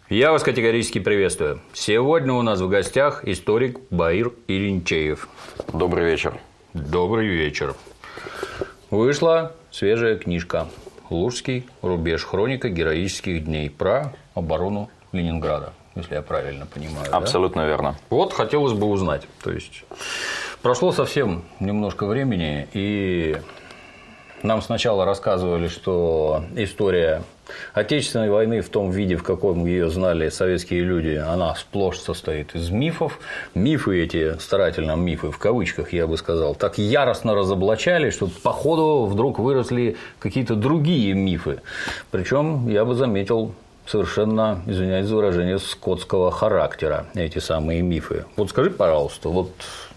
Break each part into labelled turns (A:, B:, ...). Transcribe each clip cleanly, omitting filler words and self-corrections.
A: Я вас категорически приветствую. Сегодня у нас в гостях историк Баир Иринчеев.
B: Добрый вечер.
A: Добрый вечер. Вышла свежая книжка «Лужский рубеж. Хроника героических дней» про оборону Ленинграда, если я правильно понимаю.
B: Абсолютно верно.
A: Вот хотелось бы узнать. То есть прошло совсем немножко времени, и нам сначала рассказывали, что история Отечественной войны в том виде, в каком ее знали советские люди, она сплошь состоит из мифов. Мифы эти, старательно мифы в кавычках, я бы сказал, так яростно разоблачали, что по ходу вдруг выросли какие-то другие мифы. Причем, я бы заметил, совершенно, извиняюсь за выражение, скотского характера эти самые мифы. Вот скажи, пожалуйста, вот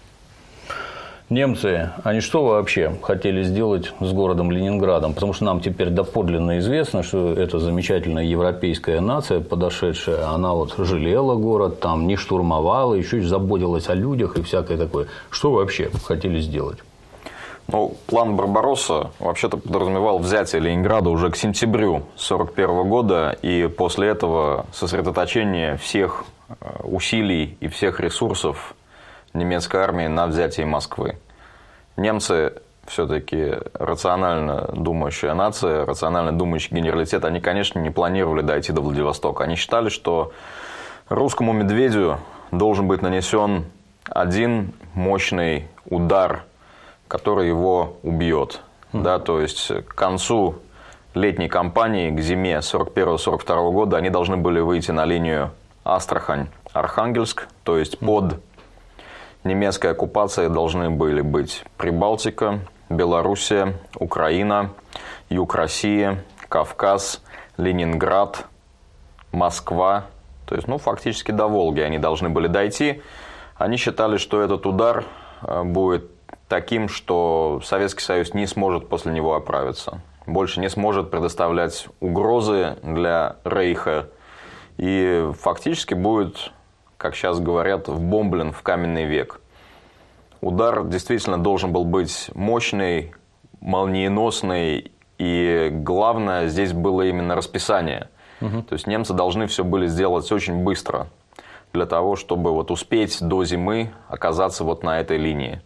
A: немцы, они что вообще хотели сделать с городом Ленинградом? Потому что нам теперь доподлинно известно, что эта замечательная европейская нация, подошедшая, она вот жалела город, там не штурмовала, еще и заботилась о людях и всякое такое. Что вообще хотели сделать?
B: Ну, план Барбаросса вообще-то подразумевал взятие Ленинграда уже к сентябрю 1941 года, и после этого сосредоточение всех усилий и всех ресурсов немецкой армии на взятие Москвы. Немцы все-таки рационально думающая нация, рационально думающий генералитет, они, конечно, не планировали дойти до Владивостока. Они считали, что русскому медведю должен быть нанесен один мощный удар, который его убьет. Да, то есть к концу летней кампании, к зиме 1941-1942 года, они должны были выйти на линию Астрахань-Архангельск, то есть под немецкой оккупацией должны были быть Прибалтика, Белоруссия, Украина, Юг России, Кавказ, Ленинград, Москва. То есть, фактически до Волги они должны были дойти. Они считали, что этот удар будет таким, что Советский Союз не сможет после него оправиться. Больше не сможет предоставлять угрозы для Рейха. И фактически будет, как сейчас говорят, вбомблен в каменный век. Удар действительно должен был быть мощный, молниеносный, и главное здесь было именно расписание. То есть немцы должны все были сделать очень быстро, для того, чтобы успеть до зимы оказаться на этой линии.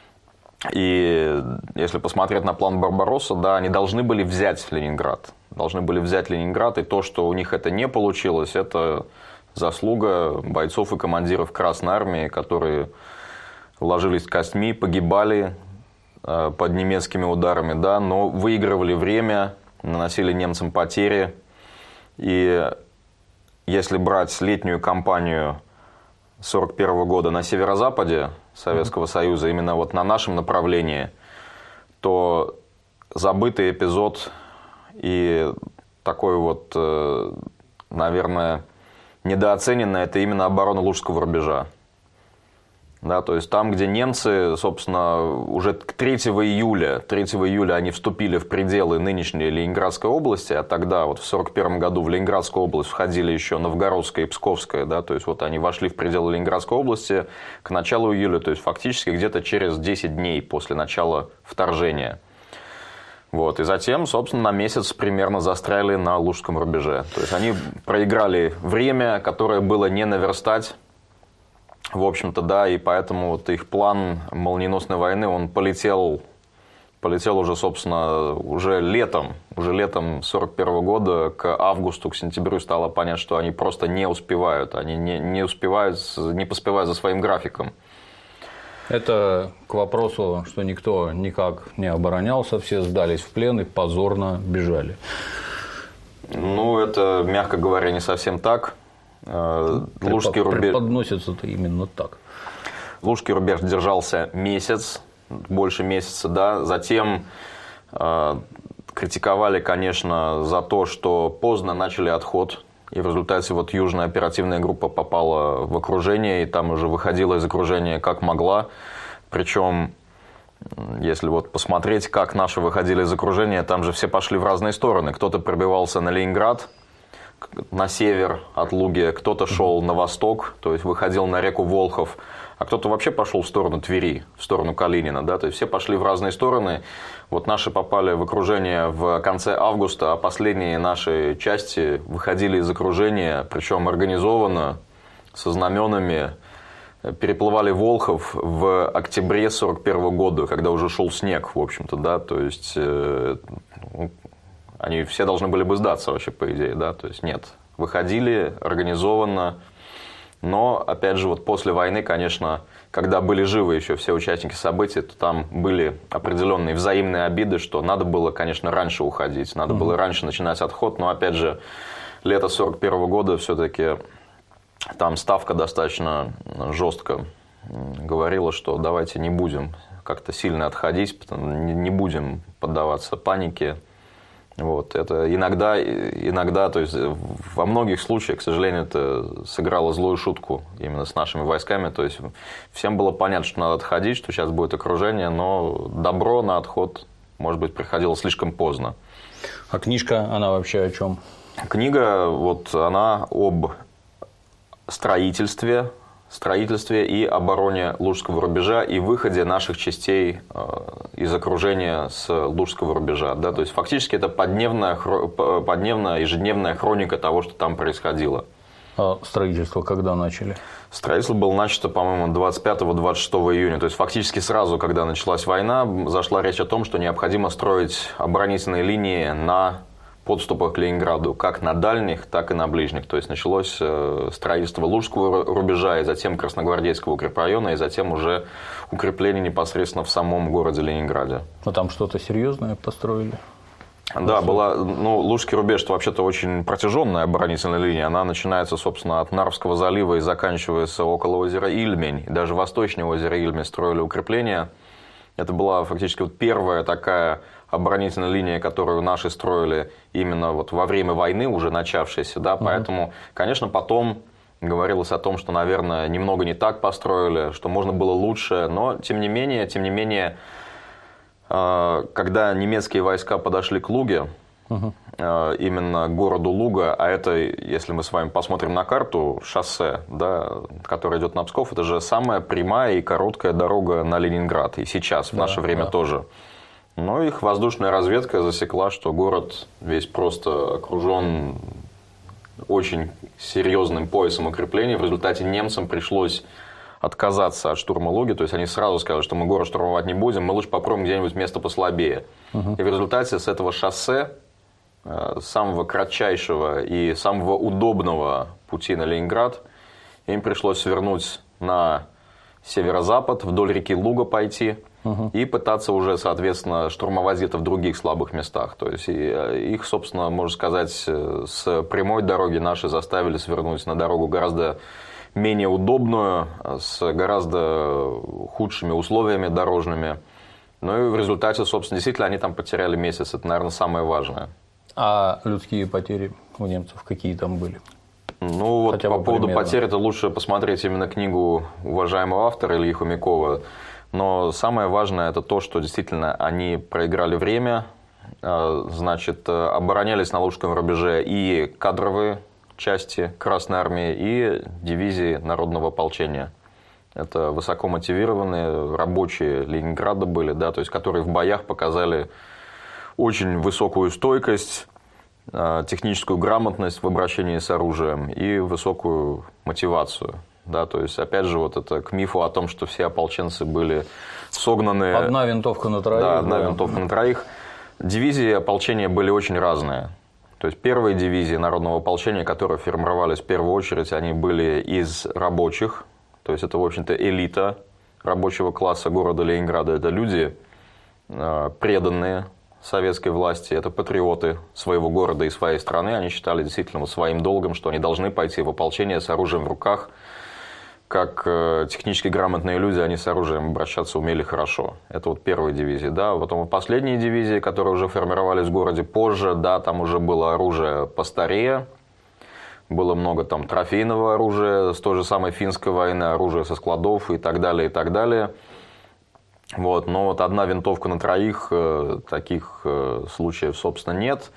B: И если посмотреть на план Барбаросса, да, они должны были взять Ленинград. Должны были взять Ленинград, и то, что у них это не получилось, это заслуга бойцов и командиров Красной Армии, которые ложились костьми, погибали под немецкими ударами, да, но выигрывали время, наносили немцам потери. И если брать летнюю кампанию 1941 года на северо-западе Советского Союза, именно на нашем направлении, то забытый эпизод и такой наверное, недооценено, это именно оборона Лужского рубежа. Да, то есть там, где немцы, собственно, уже 3 июля они вступили в пределы нынешней Ленинградской области, а тогда в 1941 году в Ленинградскую область входили еще Новгородская и Псковская, да, то есть они вошли в пределы Ленинградской области к началу июля, то есть фактически где-то через 10 дней после начала вторжения. И затем, собственно, на месяц примерно застряли на Лужском рубеже. То есть они проиграли время, которое было не наверстать. В общем-то, да, и поэтому их план молниеносной войны, он полетел уже, собственно, уже летом 1941 года, к августу, к сентябрю стало понятно, что они просто не успевают, они не поспевают за своим графиком.
A: Это к вопросу, что никто никак не оборонялся, все сдались в плен и позорно бежали.
B: Это, мягко говоря, не совсем так. Лужский рубеж
A: преподносится-то именно так.
B: Лужский рубеж держался месяц, больше месяца, да. Затем критиковали, конечно, за то, что поздно начали отход, и в результате южная оперативная группа попала в окружение, и там уже выходила из окружения как могла. Причем, если посмотреть, как наши выходили из окружения, там же все пошли в разные стороны. Кто-то пробивался на Ленинград, на север от Луги, кто-то шел на восток, то есть выходил на реку Волхов, а кто-то вообще пошел в сторону Твери, в сторону Калинина, да, то есть все пошли в разные стороны. Вот наши попали в окружение в конце августа, а последние наши части выходили из окружения, причем организованно, со знаменами, переплывали Волхов в октябре 1941 года, когда уже шел снег, в общем-то, да, то есть они все должны были бы сдаться вообще, по идее, да, то есть нет, выходили организованно, но, опять же, вот после войны, конечно, когда были живы еще все участники событий, то там были определенные взаимные обиды, что надо было, конечно, раньше уходить, надо было раньше начинать отход, но, опять же, лето 1941 года все-таки там ставка достаточно жестко говорила, что давайте не будем как-то сильно отходить, не будем поддаваться панике. Вот. Это иногда, то есть во многих случаях, к сожалению, это сыграло злую шутку именно с нашими войсками. То есть всем было понятно, что надо отходить, что сейчас будет окружение, но добро на отход, может быть, приходило слишком поздно.
A: А книжка, она вообще о чем?
B: Книга, вот она об строительстве и обороне Лужского рубежа и выходе наших частей из окружения с Лужского рубежа. Да? То есть фактически это подневная, ежедневная хроника того, что там происходило.
A: А строительство когда начали?
B: Строительство было начато, по-моему, 25-26 июня. То есть фактически сразу, когда началась война, зашла речь о том, что необходимо строить оборонительные линии на подступах к Ленинграду, как на дальних, так и на ближних. То есть началось строительство Лужского рубежа, и затем Красногвардейского укрепрайона, и затем уже укрепление непосредственно в самом городе Ленинграде.
A: А там что-то серьезное построили?
B: Да, была, Лужский рубеж – это вообще-то очень протяженная оборонительная линия. Она начинается, собственно, от Нарвского залива и заканчивается около озера Ильмень. И даже восточнее озера Ильмень строили укрепления. Это была фактически вот первая такая оборонительная линия, которую наши строили именно вот во время войны, уже начавшейся. Да? Поэтому, конечно, потом говорилось о том, что, наверное, немного не так построили, что можно было лучше. Но, тем не менее, когда немецкие войска подошли к Луге, именно к городу Луга, а это, если мы с вами посмотрим на карту, шоссе, да, которое идет на Псков, это же самая прямая и короткая дорога на Ленинград. И сейчас, в наше время тоже. Но их воздушная разведка засекла, что город весь просто окружен очень серьезным поясом укреплений. В результате немцам пришлось отказаться от штурма Луги. То есть они сразу сказали, что мы город штурмовать не будем, мы лучше попробуем где-нибудь место послабее. И в результате с этого шоссе, самого кратчайшего и самого удобного пути на Ленинград, им пришлось свернуть на северо-запад, вдоль реки Луга пойти и пытаться уже, соответственно, штурмовать где-то в других слабых местах. То есть их, собственно, можно сказать, с прямой дороги наши заставили свернуть на дорогу гораздо менее удобную, с гораздо худшими условиями дорожными. Ну и в результате, собственно, действительно они там потеряли месяц. Это, наверное, самое важное.
A: А людские потери у немцев какие там были?
B: Ну вот по поводу потерь, это лучше посмотреть именно книгу уважаемого автора Ильи Хомякова. Но самое важное это то, что действительно они проиграли время, значит, оборонялись на Лужском рубеже и кадровые части Красной Армии, и дивизии Народного ополчения. Это высокомотивированные рабочие Ленинграда были, да, то есть, которые в боях показали очень высокую стойкость, техническую грамотность в обращении с оружием и высокую мотивацию. Да, то есть, опять же, вот это к мифу о том, что все ополченцы были согнаны...
A: Одна винтовка на троих.
B: Да, одна винтовка на троих. Дивизии ополчения были очень разные. То есть, первые дивизии Народного ополчения, которые формировались в первую очередь, они были из рабочих. То есть, это, в общем-то, элита рабочего класса города Ленинграда. Это люди преданные советской власти, это патриоты своего города и своей страны. Они считали действительно своим долгом, что они должны пойти в ополчение с оружием в руках. Как технически грамотные люди, они с оружием обращаться умели хорошо. Это вот первые дивизии. Да. Потом последние дивизии, которые уже формировались в городе позже, да, там уже было оружие постарее. Было много там трофейного оружия с той же самой финской войны, оружия со складов и так далее, и так далее. Вот. Но вот одна винтовка на троих, таких случаев, собственно, нет.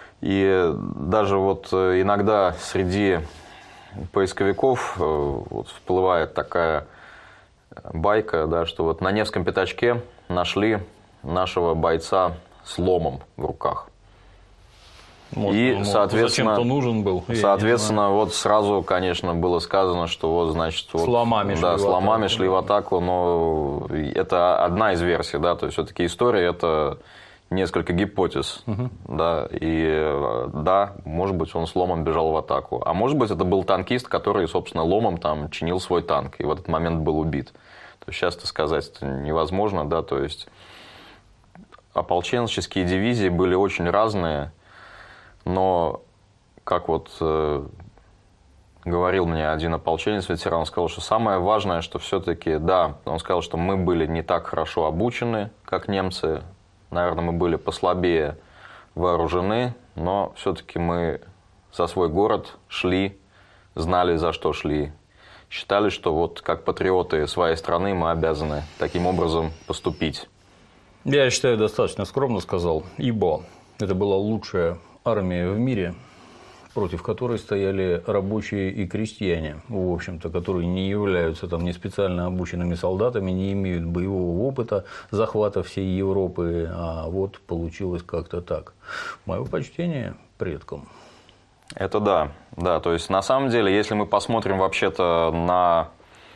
B: И даже вот иногда среди поисковиков вот всплывает такая байка, да, что вот на Невском пятачке нашли нашего бойца с ломом в руках.
A: Может,
B: соответственно,
A: зачем-то нужен был.
B: Соответственно, вот сразу, конечно, было сказано, что вот, значит,
A: с ломами
B: шли в атаку, но это одна из версий, да, то есть все-таки история это несколько гипотез, да, и да, может быть, он с ломом бежал в атаку, а может быть, это был танкист, который, собственно, ломом там чинил свой танк, и в этот момент был убит. То есть сейчас это сказать невозможно, да, то есть ополченческие дивизии были очень разные. Но, как вот говорил мне один ополченец, ветеран, он сказал, что самое важное, что все-таки, да, он сказал, что мы были не так хорошо обучены, как немцы, наверное, мы были послабее вооружены, но все-таки мы за свой город шли, знали, за что шли, считали, что вот как патриоты своей страны мы обязаны таким образом поступить.
A: Я считаю, достаточно скромно сказал, ибо это была лучшая армия в мире, против которой стояли рабочие и крестьяне, в общем-то, которые не являются там не специально обученными солдатами, не имеют боевого опыта захвата всей Европы, а вот получилось как-то так. Мое почтение предкам.
B: Это да, да, то есть на самом деле, если мы посмотрим вообще-то на,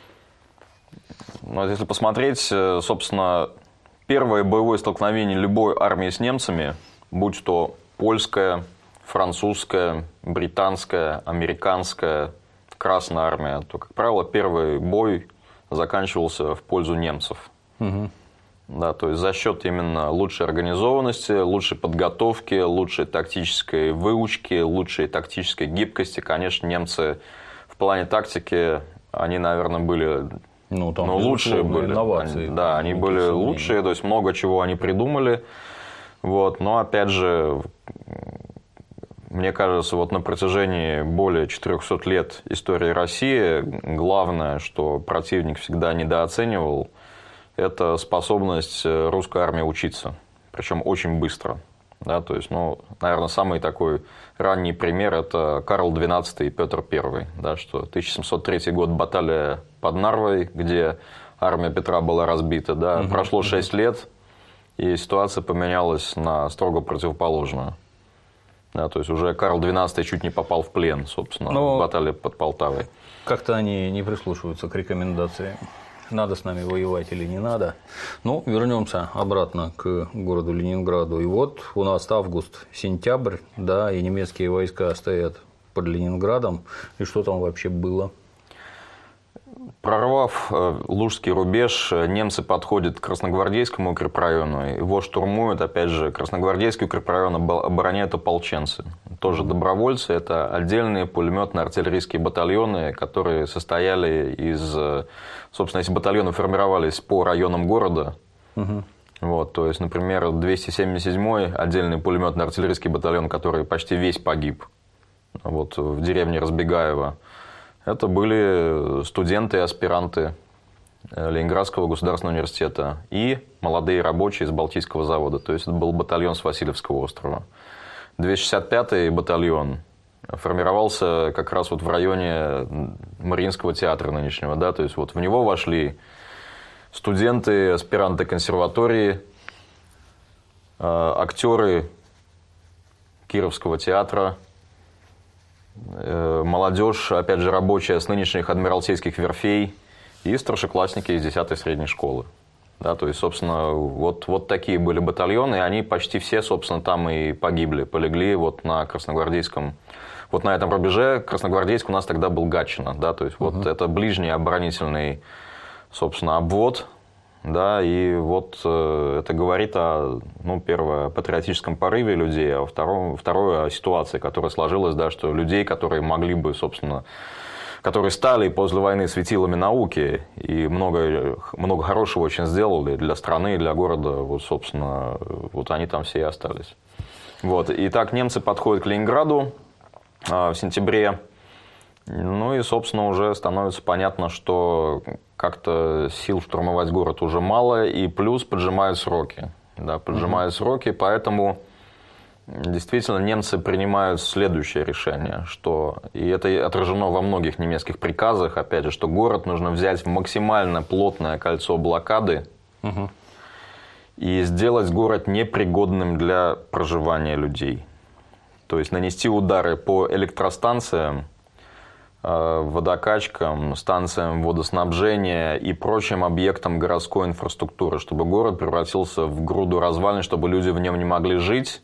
B: ну, если посмотреть, собственно, первое боевое столкновение любой армии с немцами, будь то польская, французская, британская, американская, Красная армия, то, как правило, первый бой заканчивался в пользу немцев. Да, то есть за счет именно лучшей организованности, лучшей подготовки, лучшей тактической выучки, лучшей тактической гибкости. Конечно, немцы в плане тактики, они, наверное, были лучшие были.
A: Инновации.
B: Да, они были лучшие, то есть много чего они придумали. Вот, но опять же, мне кажется, вот на протяжении более 400 лет истории России главное, что противник всегда недооценивал, это способность русской армии учиться, причем очень быстро. Да, то есть, ну, наверное, самый такой ранний пример – это Карл XII и Петр I, да, что 1703 год, баталия под Нарвой, где армия Петра была разбита, да, прошло 6 лет, и ситуация поменялась на строго противоположную. Да, то есть уже Карл XII чуть не попал в плен, собственно, в баталии под Полтавой.
A: Как-то они не прислушиваются к рекомендациям, надо с нами воевать или не надо. Ну, вернемся обратно к городу Ленинграду. И вот у нас август-сентябрь, да, и немецкие войска стоят под Ленинградом. И что там вообще было?
B: Прорвав Лужский рубеж, немцы подходят к Красногвардейскому укрепрайону, его штурмуют, опять же, Красногвардейский укрепрайон обороняют ополченцы, тоже добровольцы, это отдельные пулеметно-артиллерийские батальоны, которые состояли из, собственно, эти батальоны формировались по районам города, вот, то есть, например, 277-й отдельный пулеметно-артиллерийский батальон, который почти весь погиб, вот, в деревне Разбегаево. Это были студенты и аспиранты Ленинградского государственного университета и молодые рабочие из Балтийского завода. То есть это был батальон с Васильевского острова. 265-й батальон формировался как раз вот в районе Мариинского театра нынешнего. Да? То есть вот в него вошли студенты, аспиранты консерватории, актеры Кировского театра, молодежь, опять же, рабочая с нынешних адмиралтейских верфей и старшеклассники из 10-й средней школы. Да, то есть, собственно, вот такие были батальоны, и они почти все, собственно, там и погибли, полегли вот на Красногвардейском, вот на этом рубеже. Красногвардейск у нас тогда был Гатчина, да, то есть вот это ближний оборонительный, собственно, обвод. Да, и вот это говорит о, ну, первое, о патриотическом порыве людей, а второе, о ситуации, которая сложилась, да, что людей, которые могли бы, собственно, которые стали после войны светилами науки и много хорошего очень сделали для страны и для города, вот, собственно, вот они там все и остались. Вот. Итак, немцы подходят к Ленинграду в сентябре. Ну и, собственно, уже становится понятно, что как-то сил штурмовать город уже мало, и плюс поджимают сроки. Да, поджимают сроки, поэтому Действительно, немцы принимают следующее решение, что, и это отражено во многих немецких приказах, опять же, что город нужно взять в максимально плотное кольцо блокады и сделать город непригодным для проживания людей. То есть нанести удары по электростанциям, водокачкам, станциям водоснабжения и прочим объектам городской инфраструктуры, чтобы город превратился в груду развалин, чтобы люди в нем не могли жить,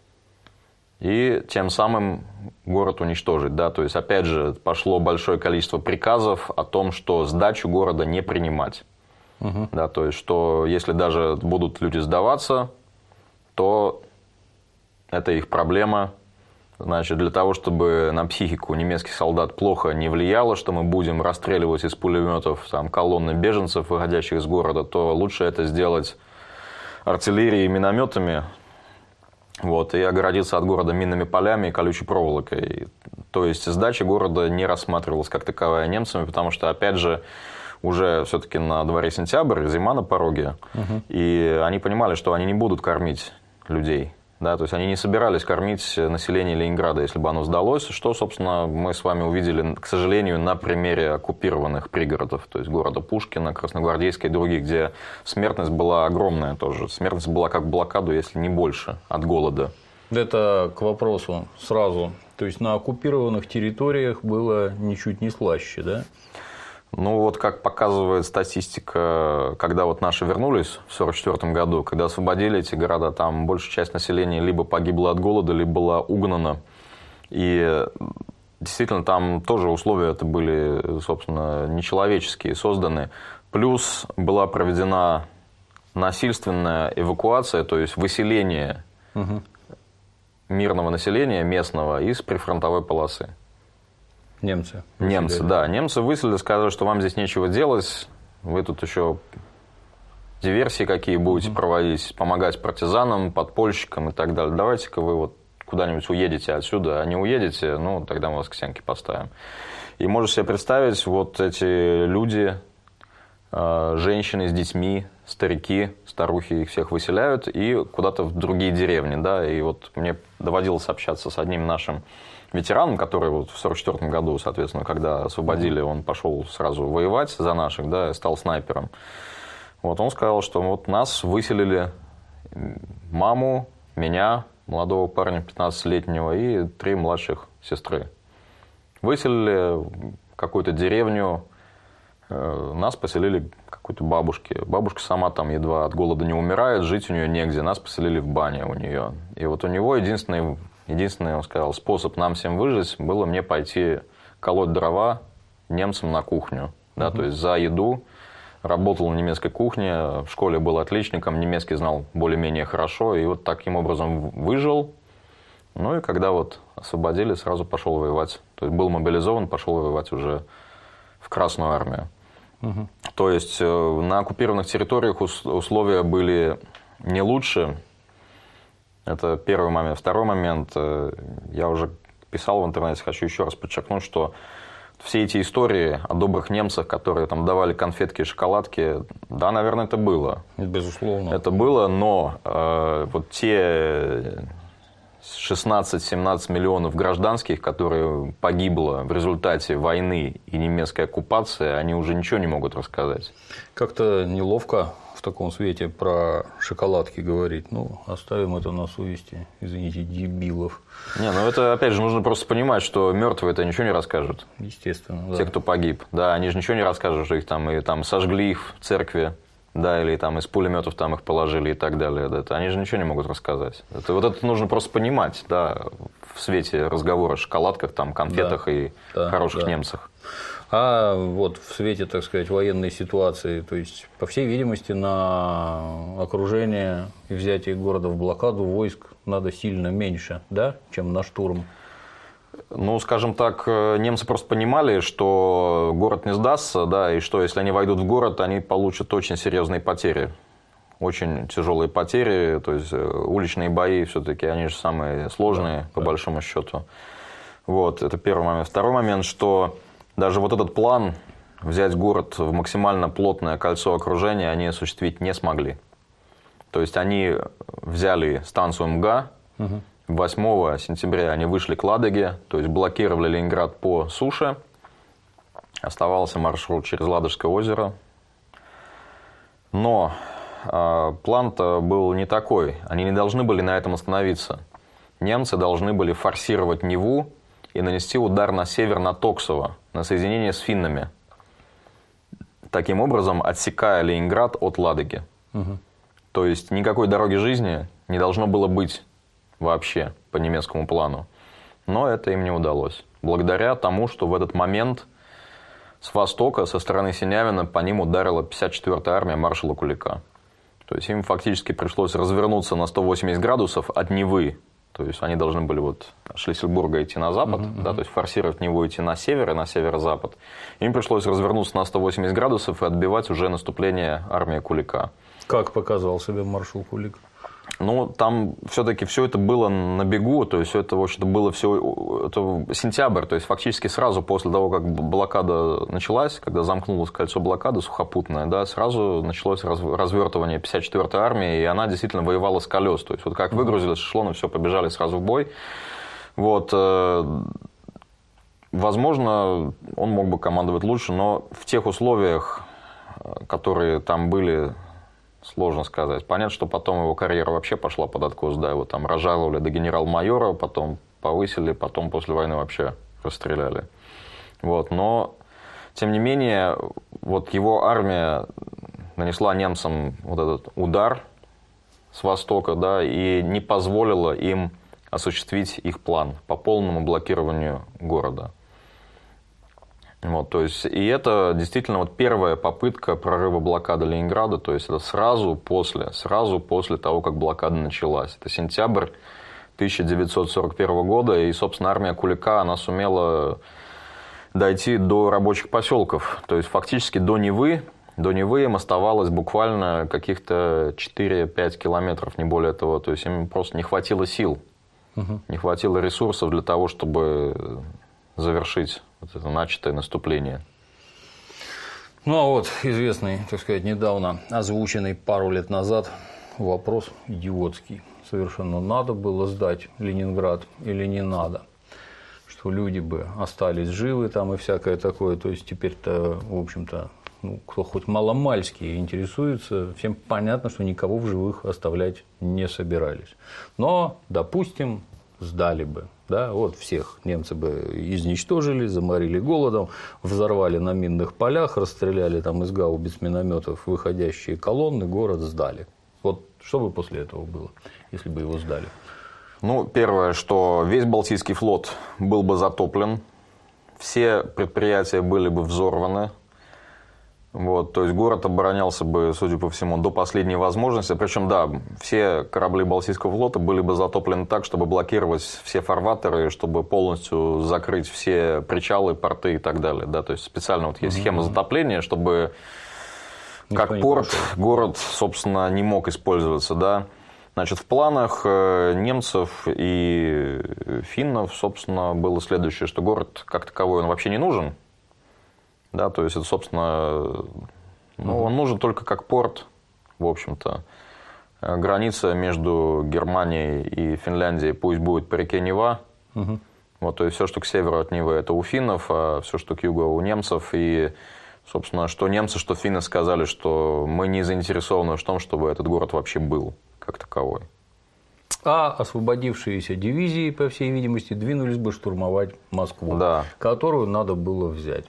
B: и тем самым город уничтожить. Да? То есть, опять же, пошло большое количество приказов о том, что сдачу города не принимать. Да? То есть, что если даже будут люди сдаваться, то это их проблема. Значит, для того, чтобы на психику немецких солдат плохо не влияло, что мы будем расстреливать из пулеметов там, колонны беженцев, выходящих из города, то лучше это сделать артиллерией и минометами, вот, и огородиться от города минными полями и колючей проволокой. То есть сдача города не рассматривалась как таковая немцами, потому что, опять же, уже все-таки на дворе сентябрь, зима на пороге, и они понимали, что они не будут кормить людей. Да, то есть они не собирались кормить население Ленинграда, если бы оно сдалось, что, собственно, мы с вами увидели, к сожалению, на примере оккупированных пригородов, то есть города Пушкина, Красногвардейска и других, где смертность была огромная тоже. Смертность была как в блокаду, если не больше, от голода.
A: Это к вопросу сразу. То есть на оккупированных территориях было ничуть не слаще, да?
B: Ну, вот как показывает статистика, когда вот наши вернулись в 1944 году, когда освободили эти города, там большая часть населения либо погибла от голода, либо была угнана. И действительно, там тоже условия это были, собственно, нечеловеческие созданы. Плюс была проведена насильственная эвакуация, то есть выселение мирного населения местного из прифронтовой полосы.
A: Немцы.
B: Немцы, да. Немцы выселили, сказали, что вам здесь нечего делать, вы тут еще диверсии какие будете проводить, помогать партизанам, подпольщикам и так далее. Давайте-ка вы вот куда-нибудь уедете отсюда, а не уедете, ну, тогда мы вас к стенке поставим. И можешь себе представить, вот эти люди, женщины с детьми, старики, старухи, их всех выселяют и куда-то в другие деревни, да, и вот мне доводилось общаться с одним нашим ветераном, который вот в 1944 году, соответственно, когда освободили, он пошел сразу воевать за наших, да, и стал снайпером. Вот он сказал, что вот нас выселили, маму, меня, молодого парня 15-летнего и 3 младших сестры. Выселили в какую-то деревню, нас поселили к какой-то бабушке. Бабушка сама там едва от голода не умирает, жить у нее негде, нас поселили в бане у нее. И вот у него единственный, он сказал, способ нам всем выжить было мне пойти колоть дрова немцам на кухню. Да, то есть за еду. Работал на немецкой кухне, в школе был отличником, немецкий знал более-менее хорошо. И вот таким образом выжил. Ну и когда вот освободили, сразу пошел воевать. То есть был мобилизован, пошел воевать уже в Красную армию. То есть на оккупированных территориях условия были не лучше. Это первый момент. Второй момент, я уже писал в интернете, хочу еще раз подчеркнуть, что все эти истории о добрых немцах, которые там давали конфетки и шоколадки, да, наверное, это было.
A: Безусловно.
B: Это было, но вот те 16-17 миллионов гражданских, которые погибло в результате войны и немецкой оккупации, они уже ничего не могут рассказать.
A: Как-то неловко в таком свете про шоколадки говорить. Ну, оставим это на совести, извините, дебилов.
B: Не, ну это, опять же, нужно просто понимать, что мертвые это ничего не расскажут.
A: Естественно, да.
B: Те, кто погиб. Да, они же ничего не расскажут, что их там, и, там сожгли их в церкви, да, или там из пулеметов там их положили и так далее. Да, они же ничего не могут рассказать. Вот это нужно просто понимать, да, в свете разговора о шоколадках, там, конфетах, да, и хороших немцах.
A: А вот в свете, так сказать, военной ситуации, то есть, по всей видимости, на окружение и взятие города в блокаду войск надо сильно меньше, да, чем на штурм?
B: Ну, скажем так, немцы просто понимали, что город не сдастся, да, и что если они войдут в город, они получат очень серьезные потери. Очень тяжелые потери, то есть уличные бои все-таки, они же самые сложные, по большому счету. Вот, это первый момент. Второй момент, что даже вот этот план взять город в максимально плотное кольцо окружения они осуществить не смогли. То есть они взяли станцию МГА, 8 сентября они вышли к Ладоге, то есть блокировали Ленинград по суше. Оставался маршрут через Ладожское озеро. Но план-то был не такой. Они не должны были на этом остановиться. Немцы должны были форсировать Неву и нанести удар на север, на Токсово, на соединение с финнами. Таким образом, отсекая Ленинград от Ладоги. Угу. То есть никакой дороги жизни не должно было быть вообще по немецкому плану. Но это им не удалось. Благодаря тому, что в этот момент с востока, со стороны Синявина, по ним ударила 54-я армия маршала Кулика. То есть им фактически пришлось развернуться на 180 градусов от Невы. То есть они должны были от Шлиссельбурга идти на запад, да, то есть форсировать Неву, идти на север и на северо-запад. Им пришлось развернуться на 180 градусов и отбивать уже наступление армии Кулика.
A: Как показал себя маршал Кулик?
B: Ну, там все-таки все это было на бегу, то есть это, в общем-то, было все это сентябрь, то есть фактически сразу после того, как блокада началась, когда замкнулось кольцо блокады сухопутное, да, сразу началось развертывание 54-й армии, и она действительно воевала с колес, то есть вот как выгрузились эшелоны, все, побежали сразу в бой. Вот, возможно, он мог бы командовать лучше, но в тех условиях, которые там были, сложно сказать. Понятно, что потом его карьера вообще пошла под откос, да, его там разжаловали до генерал-майора, потом повысили, потом после войны вообще расстреляли. Вот, но, тем не менее, вот его армия нанесла немцам вот этот удар с востока, да, и не позволила им осуществить их план по полному блокированию города. Вот, то есть, и это действительно вот первая попытка прорыва блокады Ленинграда, то есть это сразу после того, как блокада началась. Это сентябрь 1941 года, и, собственно, армия Кулика, она сумела дойти до рабочих поселков. То есть фактически до Невы им оставалось буквально каких-то 4-5 километров, не более того. То есть им просто не хватило сил, не хватило ресурсов для того, чтобы завершить вот это начатое наступление.
A: Ну, а вот известный, так сказать, недавно озвученный пару лет назад вопрос идиотский. Совершенно надо было сдать Ленинград или не надо? Что люди бы остались живы там и всякое такое. То есть теперь-то, в общем-то, ну, кто хоть маломальски интересуется, всем понятно, что никого в живых оставлять не собирались. Но, допустим, сдали бы. Да, вот всех немцы бы изничтожили, заморили голодом, взорвали на минных полях, расстреляли там из гаубиц, минометов выходящие колонны, город сдали. Вот что бы после этого было, если бы его сдали?
B: Ну, первое, что весь Балтийский флот был бы затоплен, все предприятия были бы взорваны. Вот, то есть город оборонялся бы, судя по всему, до последней возможности. Причем, да, все корабли Балтийского флота были бы затоплены так, чтобы блокировать все фарватеры, чтобы полностью закрыть все причалы, порты и так далее. Да, то есть специально вот есть схема затопления, чтобы как порт город, собственно, не мог использоваться. Да. Значит, в планах немцев и финнов, собственно, было следующее, что город как таковой он вообще не нужен. Да, то есть это, собственно, ну, он нужен только как порт, в общем-то. Граница между Германией и Финляндией пусть будет по реке Нева. Вот, то есть все, что к северу от Невы, это у финнов, а все, что к югу, у немцев. И, собственно, что немцы, что финны сказали, что мы не заинтересованы в том, чтобы этот город вообще был как таковой.
A: А освободившиеся дивизии, по всей видимости, двинулись бы штурмовать Москву,
B: да,
A: которую надо было взять.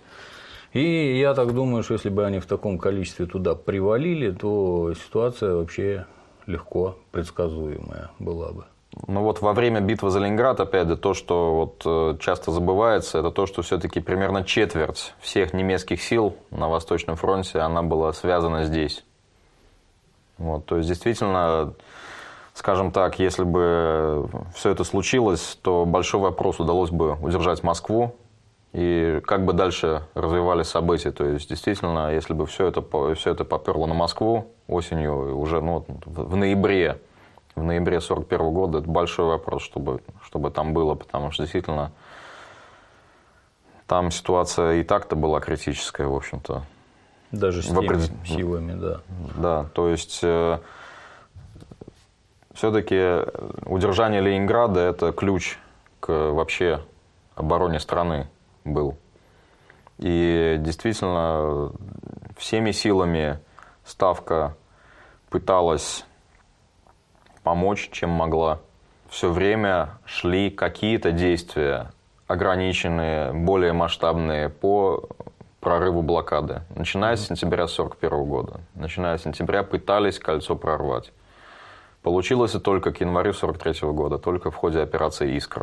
A: И я так думаю, что если бы они в таком количестве туда привалили, то ситуация вообще легко предсказуемая была бы.
B: Ну вот во время битвы за Ленинград, опять же, то, что вот часто забывается, это то, что все-таки примерно четверть всех немецких сил на Восточном фронте, она была связана здесь. Вот, то есть действительно, скажем так, если бы все это случилось, то большой вопрос, удалось бы удержать Москву. И как бы дальше развивались события. То есть, действительно, если бы все это поперло на Москву осенью, уже в ноябре 1941 года, это большой вопрос, чтобы там было, потому что действительно там ситуация и так-то была критическая, в общем-то.
A: Даже с теми силами, да.
B: Да, то есть все-таки удержание Ленинграда – это ключ к вообще обороне страны был. И действительно, всеми силами Ставка пыталась помочь, чем могла. Все время шли какие-то действия, ограниченные, более масштабные, по прорыву блокады. Начиная с сентября 1941 года. Начиная с сентября пытались кольцо прорвать. Получилось это только к январю 1943 года, только в ходе операции «Искра».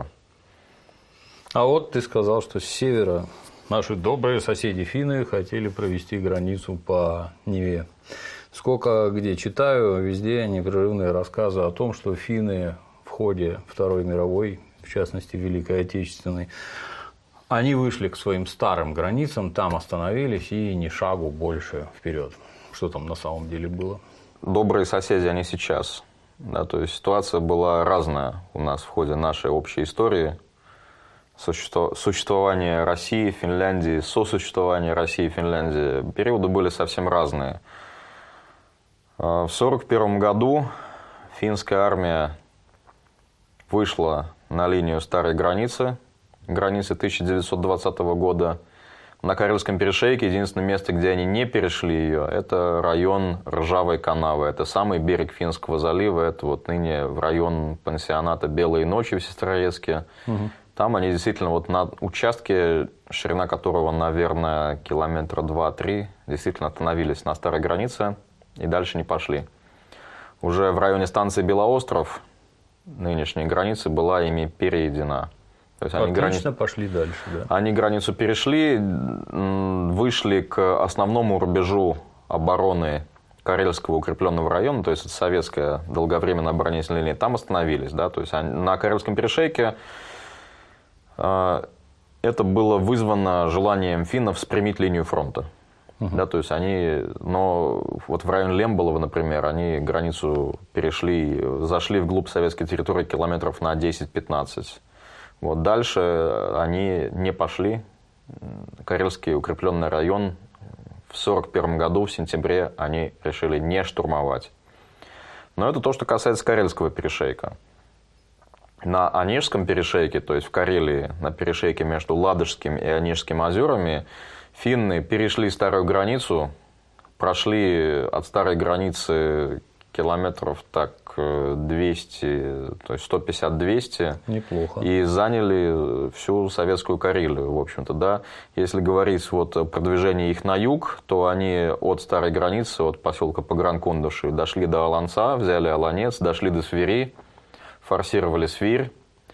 A: А вот ты сказал, что с севера наши добрые соседи финны хотели провести границу по Неве. Сколько где читаю, везде непрерывные рассказы о том, что финны в ходе Второй мировой, в частности Великой Отечественной, они вышли к своим старым границам, там остановились и ни шагу больше вперед. Что там на самом деле было?
B: Добрые соседи они сейчас. Да, то есть ситуация была разная у нас в ходе нашей общей истории. Существование России, Финляндии, сосуществование России и Финляндии, периоды были совсем разные. В 1941 году финская армия вышла на линию старой границы 1920 года. На Карельском перешейке единственное место, где они не перешли ее, это район Ржавой канавы. Это самый берег Финского залива, это вот ныне в район пансионата «Белые ночи» в Сестрорецке. Угу. Там они действительно вот на участке, ширина которого, наверное, километра 2-3, действительно остановились на старой границе и дальше не пошли. Уже в районе станции Белоостров нынешняя граница была ими переедена. То есть
A: они пошли дальше, да?
B: Они границу перешли, вышли к основному рубежу обороны Карельского укрепленного района, то есть это советская долговременная оборонительная линия, там остановились. Да? То есть на Карельском перешейке это было вызвано желанием финнов спрямить линию фронта. Да, то есть но вот в район Лемболова, например, они границу перешли, зашли вглубь советской территории километров на 10-15. Вот дальше они не пошли. Карельский укрепленный район в 1941 году, в сентябре, они решили не штурмовать. Но это то, что касается Карельского перешейка. На Онежском перешейке, то есть в Карелии, на перешейке между Ладожским и Онежским озерами, финны перешли старую границу, прошли от старой границы километров так 200, то есть 150-200.
A: Неплохо.
B: И заняли всю советскую Карелию, в общем-то, да. Если говорить вот о продвижении их на юг, то они от старой границы, от поселка Погранкундыши, дошли до Олонца, взяли Олонец, дошли до Свири, форсировали Свирь,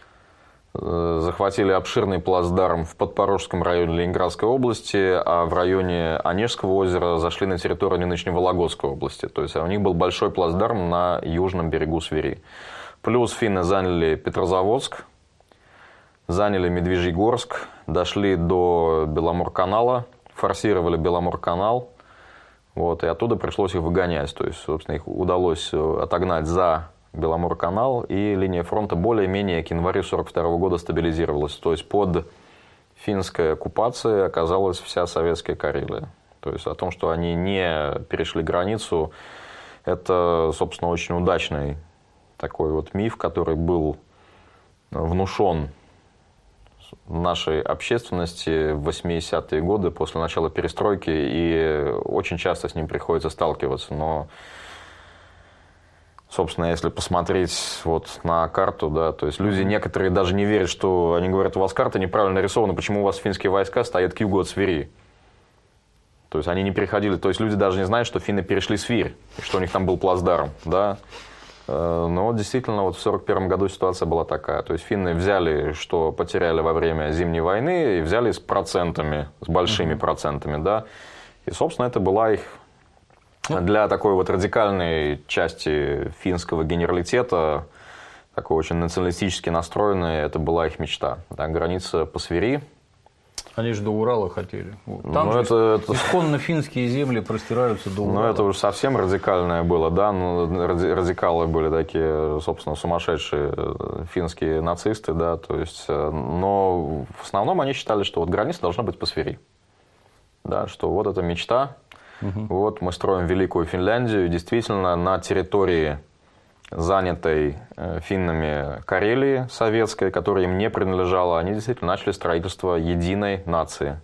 B: захватили обширный плацдарм в Подпорожском районе Ленинградской области, а в районе Онежского озера зашли на территорию нынешней Вологодской области. То есть у них был большой плацдарм на южном берегу Свири. Плюс финны заняли Петрозаводск, заняли Медвежьегорск, дошли до Беломорканала, форсировали Беломорканал, вот, и оттуда пришлось их выгонять. То есть, собственно, их удалось отогнать за Беломорканал, и линия фронта более-менее к январю 1942 года стабилизировалась. То есть под финской оккупацией оказалась вся советская Карелия. То есть о том, что они не перешли границу, это, собственно, очень удачный такой вот миф, который был внушен нашей общественности в 80-е годы после начала перестройки, и очень часто с ним приходится сталкиваться. Но собственно, если посмотреть вот на карту, да, то есть люди некоторые даже не верят, что они говорят, у вас карта неправильно нарисована, почему у вас финские войска стоят к югу от Свири. То есть они не переходили, то есть люди даже не знают, что финны перешли Свирь, и что у них там был плацдарм, да. Но действительно, вот в 1941 году ситуация была такая. То есть финны взяли, что потеряли во время Зимней войны, и взяли с процентами, с большими процентами, да. И, собственно, это была их... Для такой вот радикальной части финского генералитета, такой очень националистически настроенной, это была их мечта. Да, граница по Свири.
A: Они же до Урала хотели. Там же исконно финские земли простираются до Урала.
B: Ну, это уже совсем радикальное было, да. Ну, радикалы были такие, собственно, сумасшедшие финские нацисты, да. То есть, но в основном они считали, что вот граница должна быть по Свири. Да, что вот эта мечта. Вот мы строим Великую Финляндию. Действительно, на территории занятой финнами Карелии советской, которая им не принадлежала, они действительно начали строительство единой нации.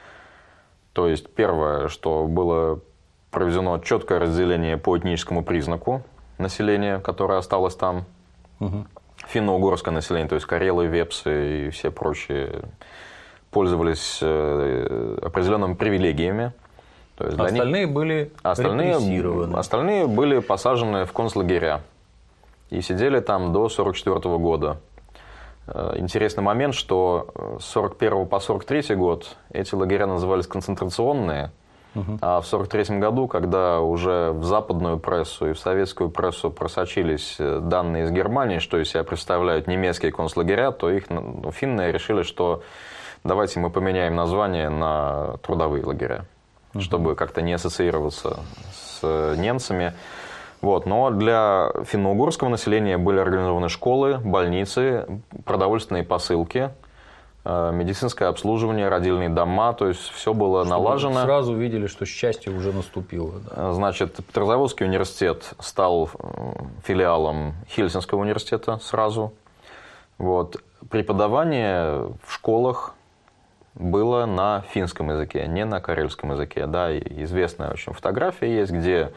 B: То есть первое, что было проведено четкое разделение по этническому признаку населения, которое осталось там. Финно-угорское население, то есть карелы, вепсы и все прочие, пользовались определенными привилегиями. То есть
A: остальные были репрессированы.
B: Остальные были посажены в концлагеря и сидели там до 1944 года. Интересный момент, что с 1941 по 1943 год эти лагеря назывались концентрационные, а в 1943 году, когда уже в западную прессу и в советскую прессу просочились данные из Германии, что из себя представляют немецкие концлагеря, то их финны решили, что давайте мы поменяем название на трудовые лагеря, чтобы как-то не ассоциироваться с немцами. Вот. Но для финно-угорского населения были организованы школы, больницы, продовольственные посылки, медицинское обслуживание, родильные дома, то есть все было налажено.
A: Сразу видели, что счастье уже наступило. Да.
B: Значит, Петрозаводский университет стал филиалом Хельсинского университета сразу. Вот. Преподавание в школах было на финском языке, не на карельском языке. Да, и известная очень фотография есть, где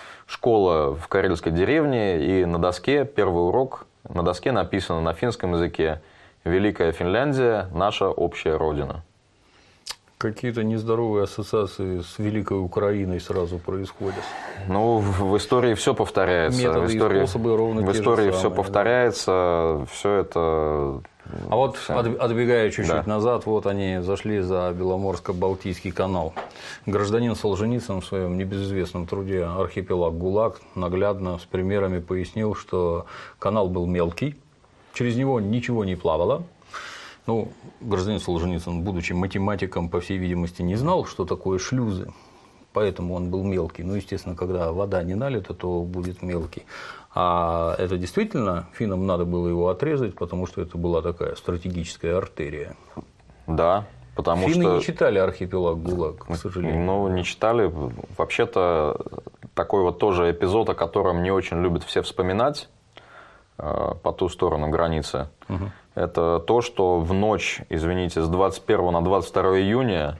B: школа в карельской деревне, и на доске, первый урок, на доске написано на финском языке: «Великая Финляндия, наша общая родина».
A: Какие-то нездоровые ассоциации с Великой Украиной сразу происходят.
B: Ну, в истории все повторяется.
A: Методы и способы ровно те же самые.
B: В истории все повторяется, все это...
A: А вот, отбегая чуть-чуть назад, вот они зашли за Беломорско-Балтийский канал. Гражданин Солженицын в своем небезызвестном труде «Архипелаг ГУЛАГ» наглядно с примерами пояснил, что канал был мелкий, через него ничего не плавало. Ну, гражданин Солженицын, будучи математиком, по всей видимости, не знал, что такое шлюзы, поэтому он был мелкий. Ну, естественно, когда вода не налита, то будет мелкий. А это действительно финнам надо было его отрезать, потому что это была такая стратегическая артерия.
B: Да, потому
A: Финны
B: что...
A: не читали «Архипелаг ГУЛАГ», к сожалению.
B: Ну, не читали. Вообще-то, такой вот тоже эпизод, о котором не очень любят все вспоминать по ту сторону границы. Это то, что в ночь, извините, с 21 на 22 июня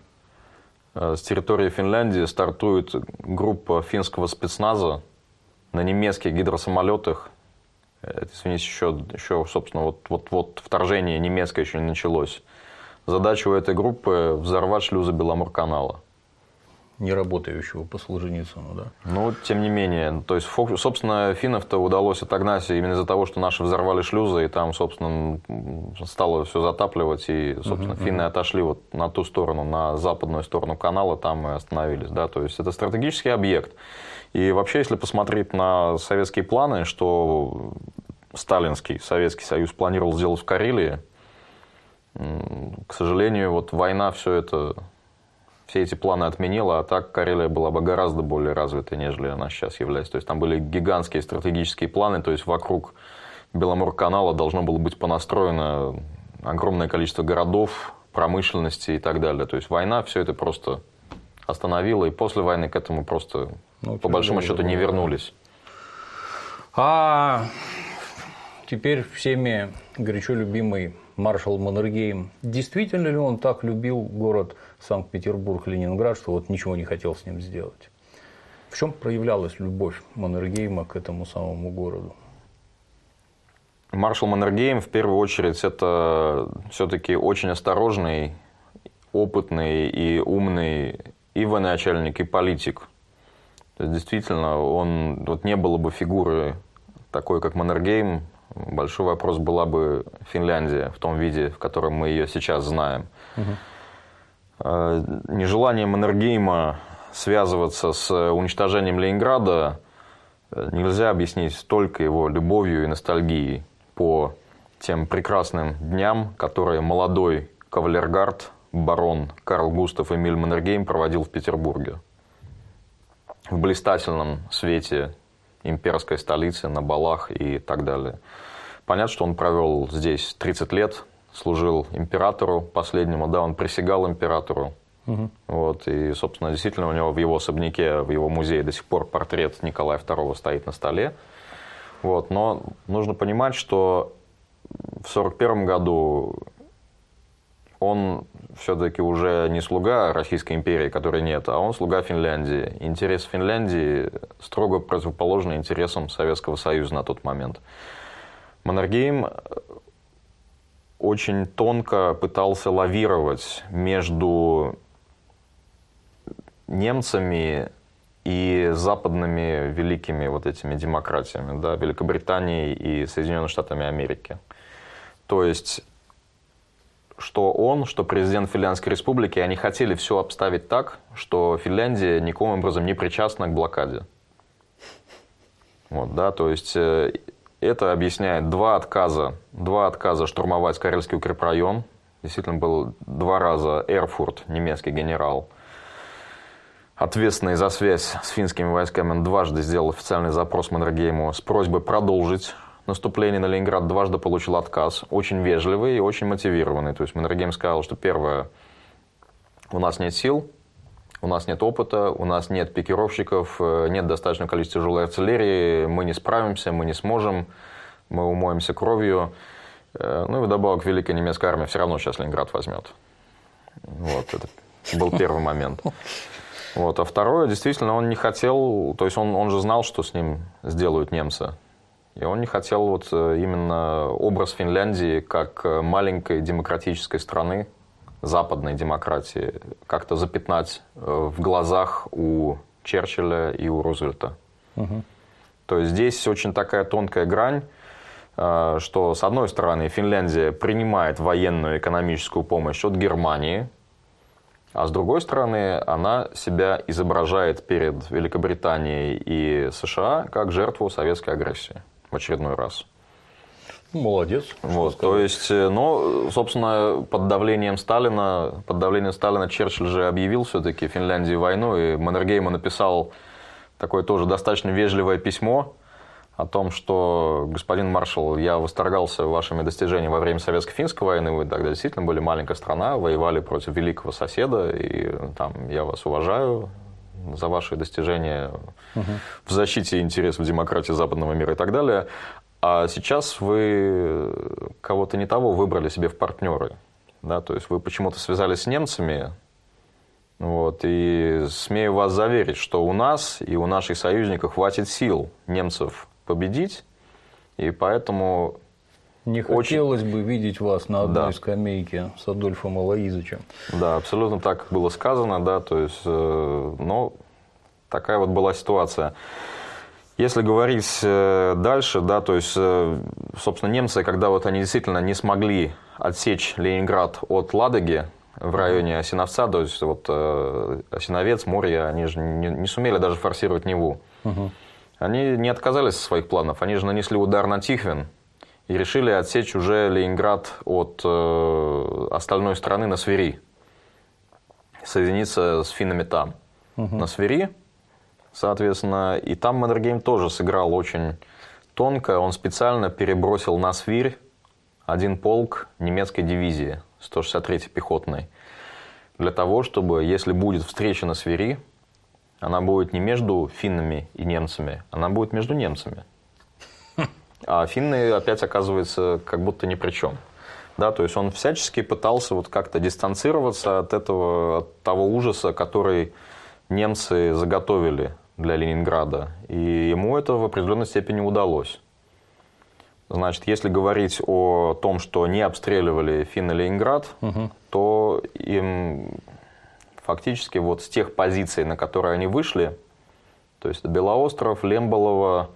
B: с территории Финляндии стартует группа финского спецназа на немецких гидросамолетах. Извините, еще собственно, вот вторжение немецкое еще не началось. Задача у этой группы – взорвать шлюзы Беломорканала.
A: Не работающего по Солженицыну, да?
B: Ну, тем не менее. То есть, собственно, финнов-то удалось отогнать именно из-за того, что наши взорвали шлюзы, и там, собственно, стало все затапливать, и, собственно, финны отошли вот на ту сторону, на западную сторону канала, там и остановились, да, то есть это стратегический объект. И вообще, если посмотреть на советские планы, что сталинский Советский Союз планировал сделать в Карелии, к сожалению, вот война все эти планы отменила, а так Карелия была бы гораздо более развитой, нежели она сейчас является. То есть там были гигантские стратегические планы, то есть вокруг Беломорканала должно было быть понастроено огромное количество городов, промышленности и так далее. То есть война все это просто остановила, и после войны к этому просто, по большому счету, не вернулись.
A: А теперь всеми горячо любимый маршал Маннергейм. Действительно ли он так любил город Санкт-Петербург, Ленинград, что вот ничего не хотел с ним сделать? В чем проявлялась любовь Маннергейма к этому самому городу?
B: Маршал Маннергейм, в первую очередь, это все-таки очень осторожный, опытный и умный и военачальник, и политик. То есть, действительно, вот не было бы фигуры такой, как Маннергейм, большой вопрос, была бы Финляндия в том виде, в котором мы ее сейчас знаем. Нежелание Маннергейма связываться с уничтожением Ленинграда нельзя объяснить только его любовью и ностальгией по тем прекрасным дням, которые молодой кавалергард, барон Карл Густав Эмиль Маннергейм проводил в Петербурге. В блистательном свете имперской столицы, на балах и так далее. Понятно, что он провел здесь 30 лет, служил императору последнему, да, он присягал императору. Вот, и, собственно, действительно, у него в его особняке, в его музее до сих пор портрет Николая II стоит на столе. Вот. Но нужно понимать, что в 1941 году он все-таки уже не слуга Российской империи, которой нет, а он слуга Финляндии. Интересы Финляндии строго противоположны интересам Советского Союза на тот момент. Маннергейм очень тонко пытался лавировать между немцами и западными великими вот этими демократиями, да, Великобританией и Соединенными Штатами Америки. То есть, что он, что президент Финляндской республики, они хотели все обставить так, что Финляндия никаким образом не причастна к блокаде. Вот, да, то есть, это объясняет два отказа штурмовать Карельский укрепрайон. Действительно, был 2 раза Эрфурт, немецкий генерал, ответственный за связь с финскими войсками, он 2 сделал официальный запрос Маннергейму с просьбой продолжить наступление на Ленинград, 2 получил отказ, очень вежливый и очень мотивированный. То есть Маннергейм сказал, что первое, у нас нет сил, у нас нет опыта, у нас нет пикировщиков, нет достаточного количества тяжелой артиллерии, мы не справимся, мы не сможем, мы умоемся кровью. Ну и вдобавок Великая немецкая армия все равно сейчас Ленинград возьмет. Вот, это был первый момент. Вот. А второе, действительно, он не хотел, то есть он же знал, что с ним сделают немцы. И он не хотел вот именно образ Финляндии как маленькой демократической страны, западной демократии, как-то запятнать в глазах у Черчилля и у Рузвельта. Угу. То есть здесь очень такая тонкая грань, что, с одной стороны, Финляндия принимает военную и экономическую помощь от Германии, а с другой стороны, она себя изображает перед Великобританией и США как жертву советской агрессии в очередной раз.
A: Молодец.
B: Вот, то есть, ну, собственно, под давлением Сталина Черчилль же объявил все-таки Финляндии войну, и Маннергейму написал такое тоже достаточно вежливое письмо о том, что, господин маршал, я восторгался вашими достижениями во время Советско-финской войны, вы тогда действительно были маленькая страна, воевали против великого соседа, и там я вас уважаю за ваши достижения в защите интересов демократии западного мира и так далее. А сейчас вы кого-то не того выбрали себе в партнеры. Да? То есть вы почему-то связались с немцами. Вот, и смею вас заверить, что у нас и у наших союзников хватит сил немцев победить. И поэтому...
A: Не хотелось бы видеть вас на одной скамейке с Адольфом Алоизовичем.
B: Да, абсолютно так было сказано. Да, то есть, ну, такая вот была ситуация. Если говорить дальше, да, то есть, собственно, немцы, когда вот они действительно не смогли отсечь Ленинград от Ладоги в районе Осиновца, то есть вот Осиновец, Морья, они же не сумели даже форсировать Неву. Они не отказались от своих планов, они же нанесли удар на Тихвин и решили отсечь уже Ленинград от остальной страны на Свири, соединиться с финнами там. На Свири, соответственно, и там Маннергейм тоже сыграл очень тонко. Он специально перебросил на Свирь 1 полк немецкой дивизии, 163-й пехотной, для того, чтобы, если будет встреча на Свири, она будет не между финнами и немцами, она будет между немцами. А финны опять оказываются как будто ни при чем. Да, то есть он всячески пытался вот как-то дистанцироваться от того ужаса, который немцы заготовили для Ленинграда. И ему это в определенной степени удалось. Значит, если говорить о том, что не обстреливали финны Ленинград, то им фактически вот с тех позиций, на которые они вышли, то есть Белоостров, Лемболово,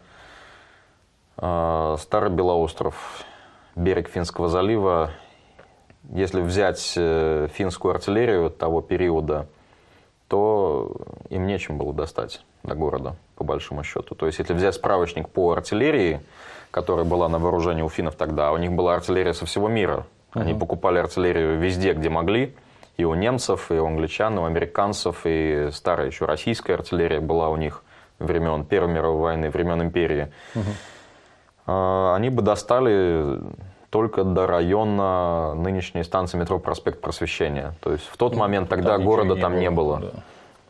B: Старый Белоостров, берег Финского залива, если взять финскую артиллерию того периода, то им нечем было достать до города, по большому счету. То есть, если взять справочник по артиллерии, которая была на вооружении у финнов тогда, у них была артиллерия со всего мира. Они покупали артиллерию везде, где могли. И у немцев, и у англичан, и у американцев, и старая еще российская артиллерия была у них времен Первой мировой войны, времен империи. Они бы достали только до района нынешней станции метро Проспект Просвещения. То есть в тот момент тогда города там не было. Да.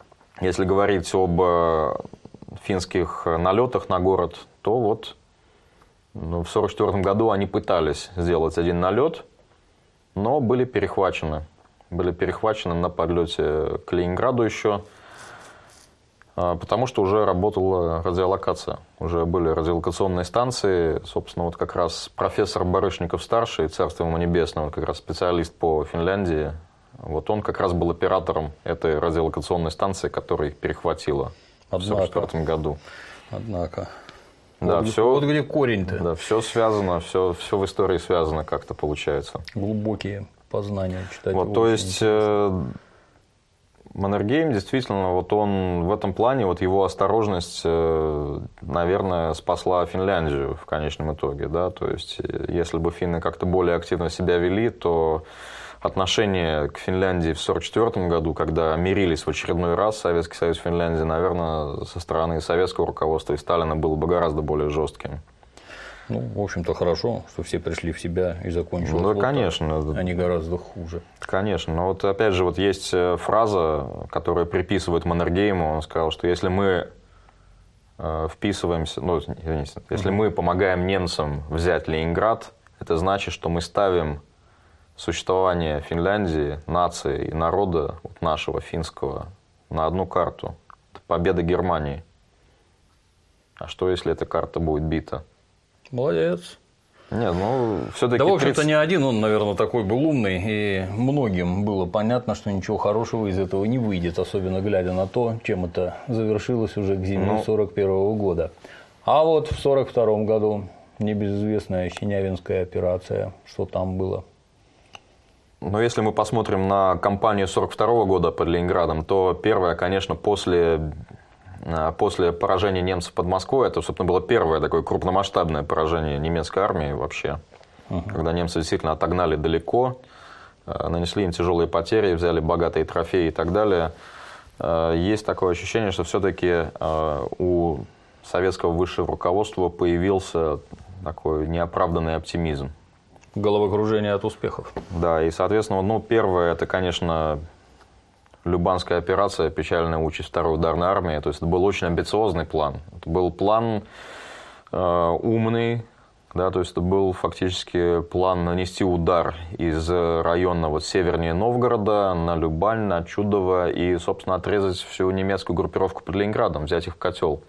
B: Если говорить об финских налетах на город, то вот Ну, в 1944 году они пытались сделать один налет, но были перехвачены. Были перехвачены на подлете к Ленинграду еще, потому что уже работала радиолокация. Уже были радиолокационные станции. Собственно, вот как раз профессор Барышников-старший, царство ему небесное, он как раз специалист по Финляндии, вот он как раз был оператором этой радиолокационной станции, которая их перехватила в 1944 году.
A: Однако.
B: Да,
A: вот,
B: все,
A: вот где корень-то.
B: Да, все связано, все в истории связано как-то получается.
A: Глубокие познания читать.
B: Вот, то есть Маннергейм действительно, вот он в этом плане, вот его осторожность, наверное, спасла Финляндию в конечном итоге. Да? То есть если бы финны как-то более активно себя вели, то отношение к Финляндии в 1944 году, когда мирились в очередной раз Советский Союз и Финляндия, наверное, со стороны советского руководства и Сталина было бы гораздо более жестким.
A: Ну, в общем-то, хорошо, что все пришли в себя и закончилось.
B: Да,
A: вот
B: конечно.
A: Так, а не гораздо хуже.
B: Конечно. Но вот опять же, вот есть фраза, которая приписывает Маннергейму. Он сказал, что если мы вписываемся, ну, извините, если мы помогаем немцам взять Ленинград, это значит, что мы ставим существование Финляндии, нации и народа вот нашего финского на одну карту. Это победа Германии. А что, если эта карта будет бита?
A: Молодец.
B: Нет, ну, все-таки...
A: Да, в общем-то, не один он, наверное, такой был умный, и многим было понятно, что ничего хорошего из этого не выйдет, особенно глядя на то, чем это завершилось уже к зиме 1941 года. А вот в 1942 году небезызвестная Синявинская операция, что там было?
B: Но если мы посмотрим на кампанию 1942 года под Ленинградом, то первое, конечно, после поражения немцев под Москвой, это, собственно, было первое такое крупномасштабное поражение немецкой армии вообще, когда немцы действительно отогнали далеко, нанесли им тяжелые потери, взяли богатые трофеи и так далее. Есть такое ощущение, что все-таки у советского высшего руководства появился такой неоправданный оптимизм.
A: Головокружение от успехов.
B: Да, и, соответственно, ну, первое, это, конечно, Любанская операция, печальная участь второй ударной армии. То есть это был очень амбициозный план. Это был план умный, да, то есть это был фактически план нанести удар из района вот севернее Новгорода на Любань, на Чудово и, собственно, отрезать всю немецкую группировку под Ленинградом, взять их в котел.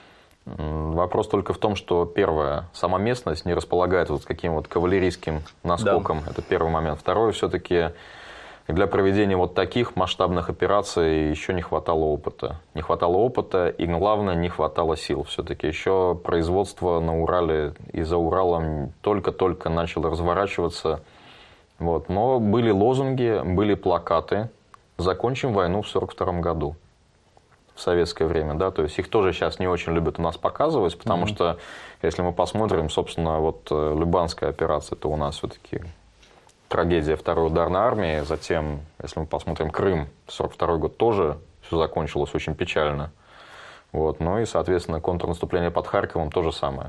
B: Вопрос только в том, что первое, сама местность не располагает вот таким вот кавалерийским наскоком. Да. Это первый момент. Второе, все-таки для проведения вот таких масштабных операций еще не хватало опыта. Не хватало опыта и, главное, не хватало сил. Все-таки еще производство на Урале и за Уралом только-только начало разворачиваться. Вот. Но были лозунги, были плакаты. Закончим войну в 1942 году. В советское время, да, то есть их тоже сейчас не очень любят у нас показывать, потому что, если мы посмотрим, собственно, вот Любанская операция, это у нас все-таки трагедия второй ударной армии, затем, если мы посмотрим Крым, 1942 год тоже все закончилось очень печально, вот, ну и, соответственно, контрнаступление под Харьковом то же самое.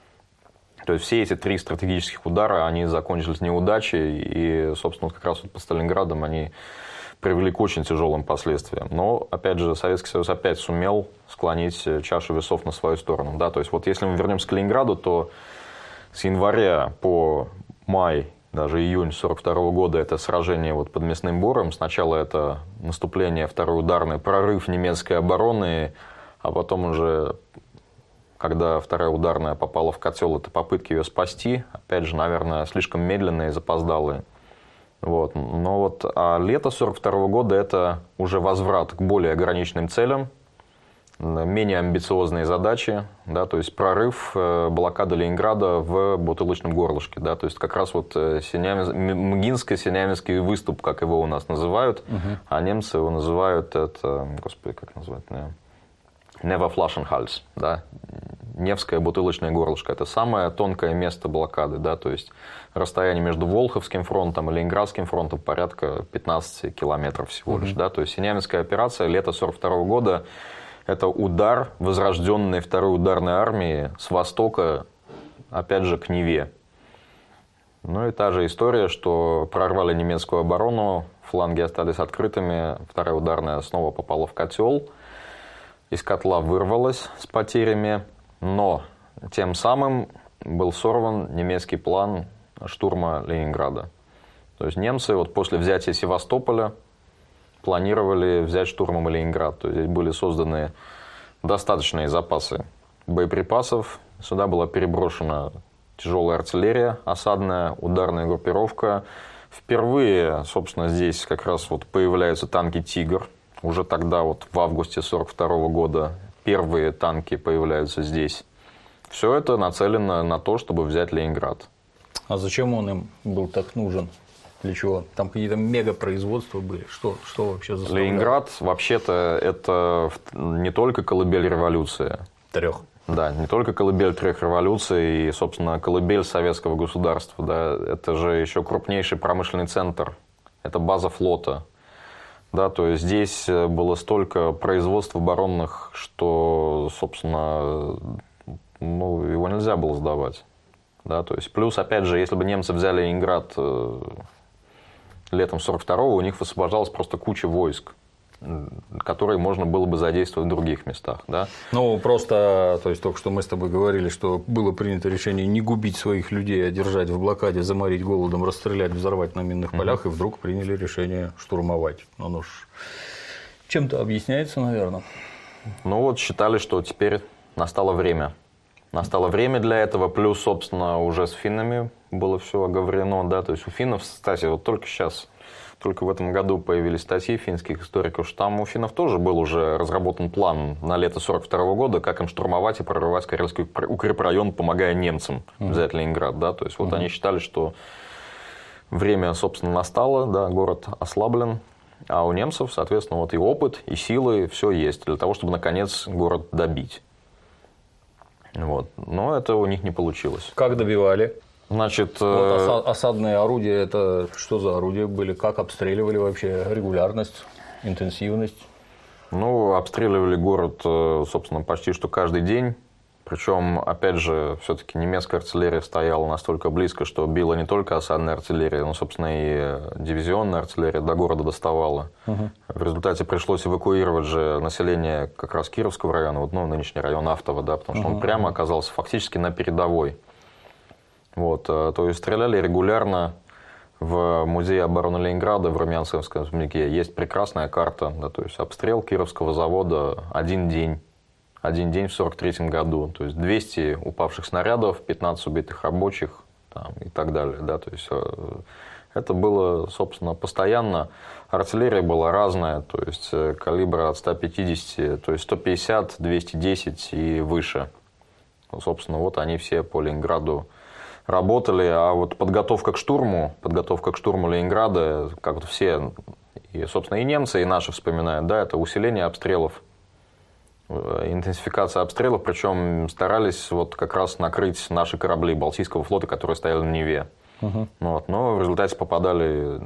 B: То есть все эти три стратегических удара, они закончились неудачей, и, собственно, вот как раз вот под Сталинградом они привели к очень тяжелым последствиям. Но, опять же, Советский Союз опять сумел склонить чашу весов на свою сторону. Да? То есть, вот если мы вернемся к Ленинграду, то с января по май, даже июнь 1942 года, это сражение вот под Мясным Бором. Сначала это наступление второй ударной, прорыв немецкой обороны, а потом уже, когда вторая ударная попала в котел, это попытки ее спасти. Опять же, наверное, слишком медленные и запоздалые. Вот. Но вот лето 1942 года – это уже возврат к более ограниченным целям, менее амбициозные задачи, да, то есть прорыв блокады Ленинграда в бутылочном горлышке. Да, то есть как раз вот Мгинско-Синявинский выступ, как его у нас называют, а немцы его называют, это, господи, как назвать, Neverflaschenhals, да, Невское бутылочное горлышко. Это самое тонкое место блокады, да, то есть расстояние между Волховским фронтом и Ленинградским фронтом порядка 15 километров всего лишь. Да, то есть Синявинская операция лета 1942 года – это удар возрожденной второй ударной армии с востока, опять же, к Неве. Ну и та же история, что прорвали немецкую оборону, фланги остались открытыми, вторая ударная снова попала в котел, из котла вырвалась с потерями, но тем самым был сорван немецкий план штурма Ленинграда. То есть немцы вот после взятия Севастополя планировали взять штурмом Ленинград. То есть здесь были созданы достаточные запасы боеприпасов. Сюда была переброшена тяжелая артиллерия, осадная, ударная группировка. Впервые, собственно, здесь как раз вот появляются танки «Тигр». Уже тогда, вот в августе 1942 года, первые танки появляются здесь. Все это нацелено на то, чтобы взять Ленинград.
A: А зачем он им был так нужен? Для чего? Там какие-то мегапроизводства были? Что вообще заставляло?
B: Ленинград, вообще-то, это не только колыбель революции.
A: 3.
B: Да, не только колыбель 3 революций и, собственно, колыбель советского государства. Да, это же еще крупнейший промышленный центр. Это база флота. Да, то есть здесь было столько производств оборонных, что, собственно, его нельзя было сдавать. Да, то есть, плюс, опять же, если бы немцы взяли Ленинград летом 1942-го, у них высвобождалась просто куча войск, которые можно было бы задействовать в других местах. Да?
A: Ну, просто, то есть, только что мы с тобой говорили, что было принято решение не губить своих людей, а держать в блокаде, заморить голодом, расстрелять, взорвать на минных полях, и вдруг приняли решение штурмовать. Оно ж чем-то объясняется, наверное.
B: Ну, вот считали, что теперь настало время. Настало время для этого, плюс, собственно, уже с финнами было все оговорено. Да? То есть у финнов, кстати, вот только сейчас, только в этом году появились статьи финских историков, что там у финнов тоже был уже разработан план на лето 1942 года, как им штурмовать и прорывать Карельский укрепрайон, помогая немцам взять Ленинград. Да? То есть вот они считали, что время, собственно, настало, да, город ослаблен, а у немцев, соответственно, вот и опыт, и силы, все есть для того, чтобы, наконец, город добить. Вот. Но это у них не получилось.
A: Как добивали?
B: Значит,
A: вот осадные орудия, это что за орудия были? Как обстреливали вообще? Регулярность, интенсивность?
B: Ну, обстреливали город, собственно, почти что каждый день. Причем, опять же, все-таки немецкая артиллерия стояла настолько близко, что била не только осадная артиллерия, но, собственно, и дивизионная артиллерия до города доставала. В результате пришлось эвакуировать же население как раз Кировского района, вот, ну, нынешний район Автово, да, потому что он прямо оказался фактически на передовой. Вот, то есть стреляли регулярно. В музее обороны Ленинграда в Румянцевском особняке есть прекрасная карта, да, то есть обстрел Кировского завода один день в 1943 году. То есть 200 упавших снарядов, 15 убитых рабочих там, и так далее. Да, то есть это было, собственно, постоянно. Артиллерия была разная, то есть калибра от 150, то есть 150, 210 и выше. Ну, собственно, вот они все по Ленинграду работали. А вот подготовка к штурму Ленинграда, как вот все, и, собственно, и немцы, и наши вспоминают, да, это усиление обстрелов. Интенсификация обстрелов, причем старались вот как раз накрыть наши корабли Балтийского флота, которые стояли на Неве. Вот, но в результате попадали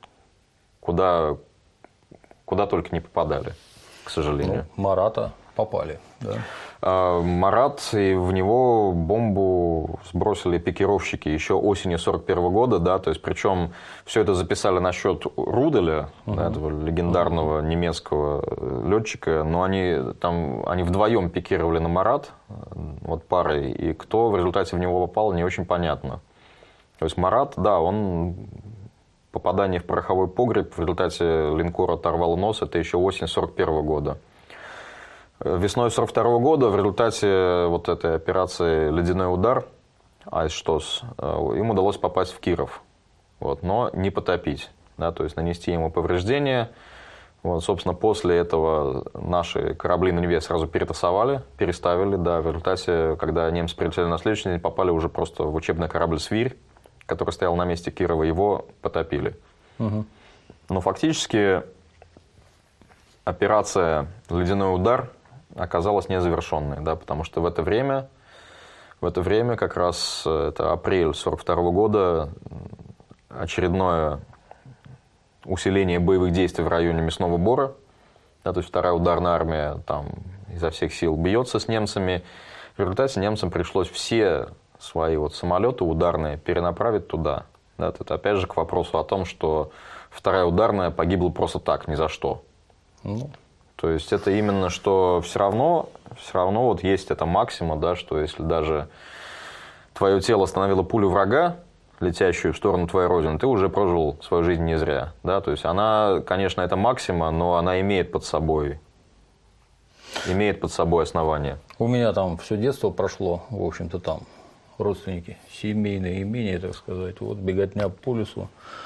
B: куда только не попадали, к сожалению.
A: Ну, Марата попали, да?
B: Марат, и в него бомбу сбросили пикировщики еще осенью 1941 года, да, то есть причем все это записали на счет Руделя, да, этого легендарного немецкого летчика, но они вдвоем пикировали на Марат, вот парой, и кто в результате в него попал, не очень понятно. То есть Марат, да, попадание в пороховой погреб в результате линкора оторвало нос, это еще осень 1941 года. Весной 1942 года в результате вот этой операции «Ледяной удар» Айсштос им удалось попасть в Киров, вот, но не потопить, да, то есть нанести ему повреждения. Вот, собственно, после этого наши корабли на Неве сразу переставили, да, в результате, когда немцы прилетели на следующий день, попали уже просто в учебный корабль «Свирь», который стоял на месте Кирова, его потопили. Но фактически операция «Ледяной удар» оказалась незавершенной, да, потому что в это время как раз это апрель 1942 года, очередное усиление боевых действий в районе Мясного Бора, да, то есть вторая ударная армия там изо всех сил бьется с немцами. В результате немцам пришлось все свои вот самолеты ударные перенаправить туда. Да, это опять же к вопросу о том, что вторая ударная погибла просто так, ни за что. То есть это именно, что все равно вот есть эта максима, да, что если даже твое тело остановило пулю врага, летящую в сторону твоей родины, ты уже прожил свою жизнь не зря. Да? То есть она, конечно, это максима, но она имеет под собой основания.
A: У меня там все детство прошло, в общем-то, там родственники, семейные имения, так сказать, вот беготня по лесу.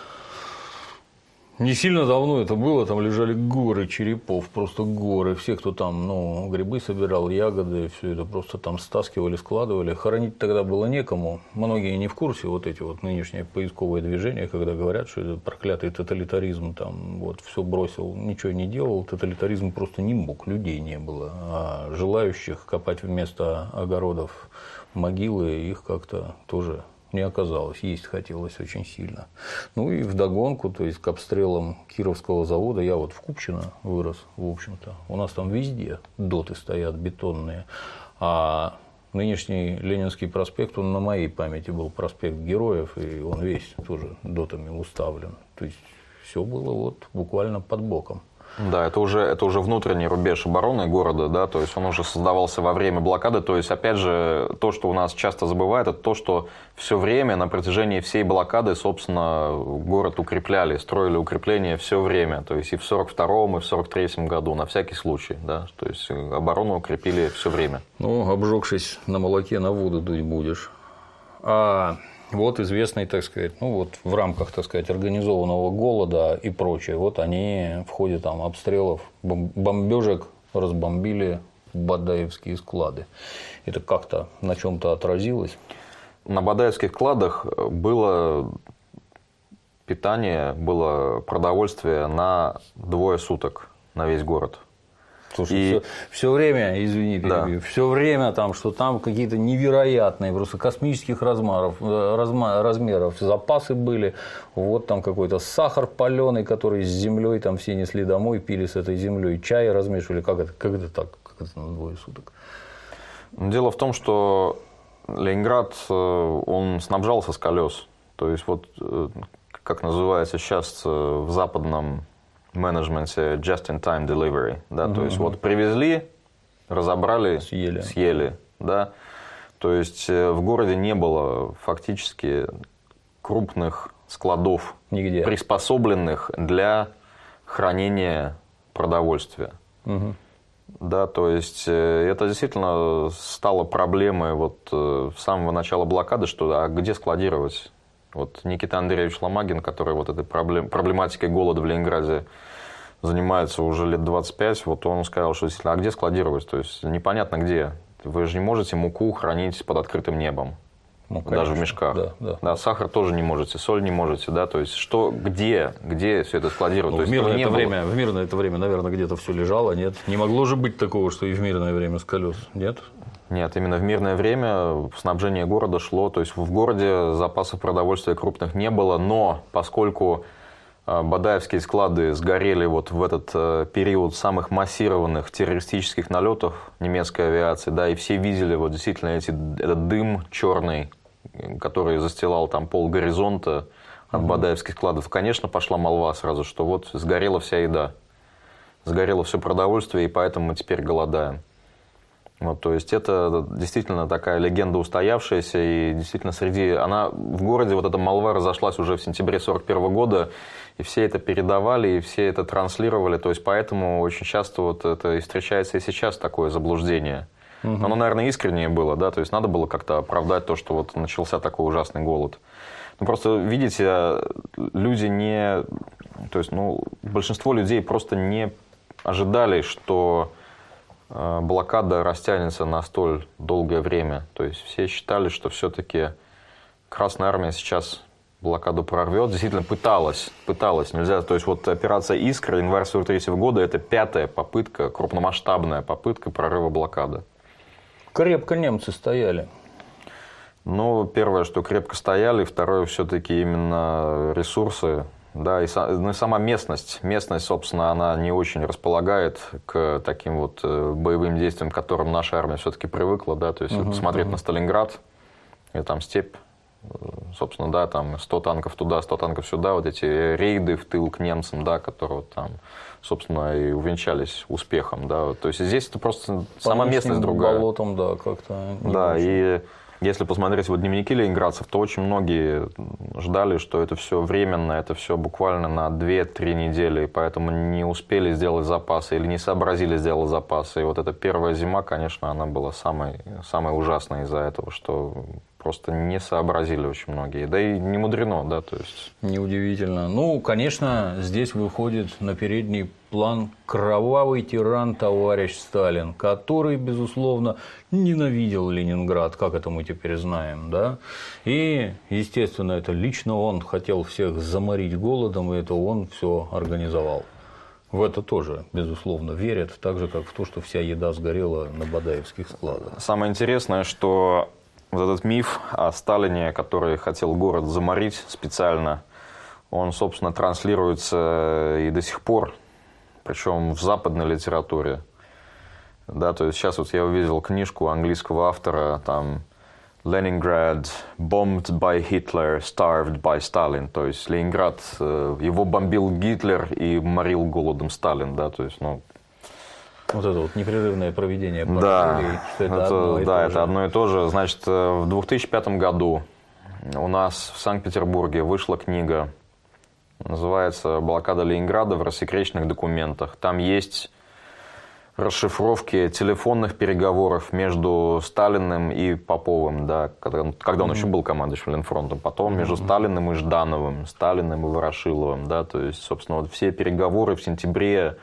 A: Не сильно давно это было, там лежали горы черепов, просто горы. Все, кто там, грибы собирал, ягоды, все это просто там стаскивали, складывали. Хоронить тогда было некому. Многие не в курсе вот эти вот нынешние поисковые движения, когда говорят, что это проклятый тоталитаризм, там вот все бросил, ничего не делал. Тоталитаризм просто не мог, людей не было. А желающих копать вместо огородов могилы, их как-то тоже не оказалось, есть хотелось очень сильно. Ну и вдогонку, то есть к обстрелам Кировского завода, я вот в Купчино вырос, в общем-то, у нас там везде доты стоят бетонные, а нынешний Ленинский проспект, он на моей памяти был проспект Героев, и он весь тоже дотами уставлен, то есть все было вот буквально под боком.
B: Да, это уже внутренний рубеж обороны города, да, то есть он уже создавался во время блокады, то есть, опять же, то, что у нас часто забывают, это то, что все время, на протяжении всей блокады, собственно, город укрепляли, строили укрепления все время, то есть и в 1942-м, и в 1943 году, на всякий случай, да, то есть оборону укрепили все время.
A: Ну, обжегшись на молоке, на воду дуть будешь. Вот известный, так сказать, в рамках, так сказать, организованного голода и прочее, вот они в ходе там обстрелов, бомбежек разбомбили бадаевские склады. Это как-то на чем-то отразилось?
B: На бадаевских складах было питание, было продовольствие на 2 суток на весь город.
A: Слушай, все время, извини, перебью, да. Все время там, что там какие-то невероятные, просто космических размеров запасы были. Вот там какой-то сахар паленый, который с землей там все несли домой, пили с этой землей, чай размешивали. Как это так? Как это на 2 суток?
B: Дело в том, что Ленинград, он снабжался с колес. То есть, вот как называется сейчас в западном менеджменте just-in-time delivery, да, то есть вот привезли, разобрали, съели, да, то есть в городе не было фактически крупных складов,
A: нигде,
B: приспособленных для хранения продовольствия, да, то есть это действительно стало проблемой вот с самого начала блокады, что где складировать? Вот Никита Андреевич Ломагин, который вот этой проблематикой голода в Ленинграде занимается уже лет 25, вот он сказал, что действительно, а где складировать? То есть непонятно где. Вы же не можете муку хранить под открытым небом. Даже в мешках. Да, сахар тоже не можете, соль не можете, да, то есть где все это складировать? То есть,
A: в мирное это время, наверное, где-то все лежало, нет? Не могло же быть такого, что и в мирное время с колес, нет?
B: Нет, именно в мирное время снабжение города шло, то есть в городе запасов продовольствия крупных не было, но поскольку бадаевские склады сгорели вот в этот период самых массированных террористических налетов немецкой авиации, да, и все видели вот действительно этот дым черный, который застилал там пол горизонта от бадаевских складов, конечно, пошла молва сразу, что вот сгорела вся еда, сгорело все продовольствие, и поэтому мы теперь голодаем. Вот, то есть это действительно такая легенда устоявшаяся, и действительно она в городе, вот эта молва разошлась уже в сентябре 1941 года, и все это передавали, и все это транслировали, то есть поэтому очень часто вот это и встречается и сейчас такое заблуждение. Оно, наверное, искреннее было, да, то есть надо было как-то оправдать то, что вот начался такой ужасный голод. Ну, просто, видите, люди то есть, большинство людей просто не ожидали, что блокада растянется на столь долгое время. То есть все считали, что все-таки Красная Армия сейчас блокаду прорвет. Действительно пыталась. Нельзя. То есть вот операция «Искра» январь 1943 года – это 5-я попытка, крупномасштабная попытка прорыва блокады.
A: Крепко немцы стояли.
B: Первое, что крепко стояли, второе, все-таки именно ресурсы. Да, и сама местность, собственно, она не очень располагает к таким вот боевым действиям, к которым наша армия все-таки привыкла, да, то есть посмотреть на Сталинград, и там степь, собственно, да, там 100 танков туда, 100 танков сюда, вот эти рейды в тыл к немцам, да, которые там, собственно, и увенчались успехом, да, то есть здесь это просто сама местность другая.
A: Болотом, да, как-то.
B: Да, и Если посмотреть вот дневники ленинградцев, то очень многие ждали, что это все временно, это все буквально на 2-3 недели, и поэтому не успели сделать запасы или не сообразили сделать запасы. И вот эта первая зима, конечно, она была самой ужасной из-за этого, что просто не сообразили очень многие. Да и не мудрено, да, то есть...
A: Неудивительно. Ну, конечно, здесь выходит на передний план кровавый тиран товарищ Сталин, который, безусловно, ненавидел Ленинград, как это мы теперь знаем, да. И, естественно, это лично он хотел всех заморить голодом, и это он все организовал. В это тоже, безусловно, верят, так же, как в то, что вся еда сгорела на бадаевских складах.
B: Самое интересное, что вот этот миф о Сталине, который хотел город заморить специально, он, собственно, транслируется и до сих пор, причем в западной литературе. Да, то есть сейчас вот я увидел книжку английского автора, там Leningrad bombed by Hitler, starved by Stalin. То есть Ленинград, его бомбил Гитлер и морил голодом Сталин, да, то есть, ну...
A: Вот это вот непрерывное проведение параллелей,
B: Да,
A: что это
B: одно и то же. Значит, в 2005 году у нас в Санкт-Петербурге вышла книга, называется «Блокада Ленинграда в рассекреченных документах». Там есть расшифровки телефонных переговоров между Сталиным и Поповым, да, когда он еще был командующим Ленфронтом, потом между Сталиным и Ждановым, Сталиным и Ворошиловым, да, то есть, собственно, вот все переговоры в сентябре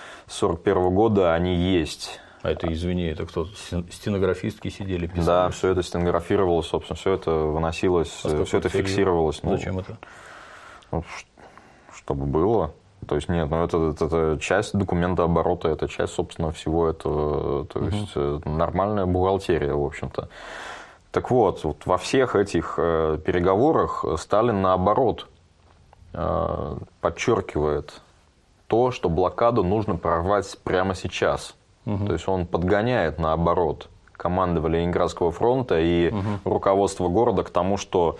B: 1941 года, они есть.
A: А это, извини, это кто? Стенографистки сидели, писали?
B: Да, все это стенографировалось, собственно, все это выносилось, все это фиксировалось.
A: Зачем это?
B: Ну, чтобы было. То есть, нет, ну это часть документа оборота, это часть, собственно, всего этого. То есть, нормальная бухгалтерия, в общем-то. Так вот во всех этих переговорах Сталин, наоборот, подчеркивает то, что блокаду нужно прорвать прямо сейчас. То есть он подгоняет, наоборот, командование Ленинградского фронта и руководство города к тому, что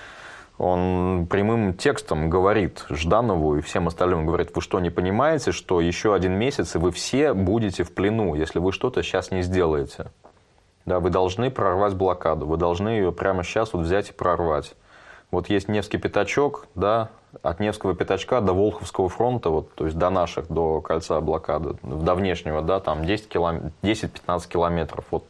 B: он прямым текстом говорит Жданову и всем остальным, говорит: вы что, не понимаете, что еще 1 месяц, и вы все будете в плену, если вы что-то сейчас не сделаете. Да, вы должны прорвать блокаду, вы должны ее прямо сейчас вот взять и прорвать. Вот есть Невский пятачок, да, от Невского пятачка до Волховского фронта, вот, то есть до наших, до кольца блокады, до внешнего, да, там 10-15 километров. Вот.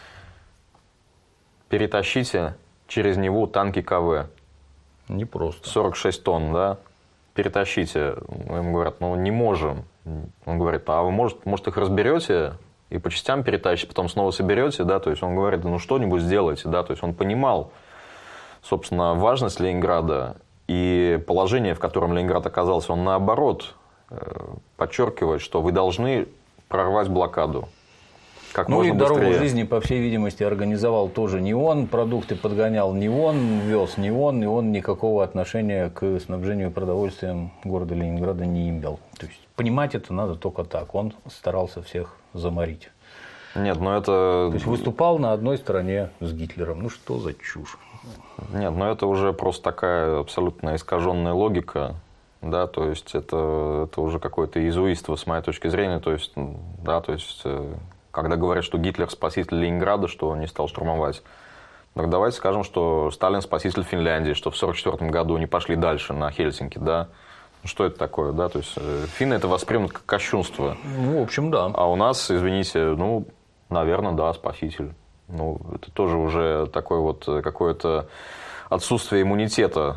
B: Перетащите через него танки КВ.
A: Не просто.
B: 46 тонн, да, перетащите. Ему говорят: ну, не можем. Он говорит: а вы, может их разберете и по частям перетащите, потом снова соберете, да, то есть он говорит: ну, что-нибудь сделайте, да, то есть он понимал, собственно, важность Ленинграда и положение, в котором Ленинград оказался, он, наоборот, подчеркивает, что вы должны прорвать блокаду. Как
A: ну
B: можно
A: и дорогу
B: быстрее.
A: жизни, по всей видимости, организовал тоже не он, продукты подгонял не он, вез не он, и он никакого отношения к снабжению продовольствием города Ленинграда не имел. То есть понимать это надо только так. Он старался всех заморить.
B: Нет, но это...
A: То есть выступал на одной стороне с Гитлером. Ну что за чушь?
B: Нет, но это уже просто такая абсолютно искаженная логика. Да, то есть это уже какое-то иезуитство, с моей точки зрения. То есть, да, то есть, когда говорят, что Гитлер спаситель Ленинграда, что он не стал штурмовать, так давайте скажем, что Сталин спаситель Финляндии, что в 1944 году не пошли дальше на Хельсинки, да. Что это такое, да? То есть финны это воспримут как кощунство.
A: Ну, в общем, да.
B: А у нас, извините, ну, наверное, да, спаситель. Ну, это тоже уже такое вот какое-то отсутствие иммунитета.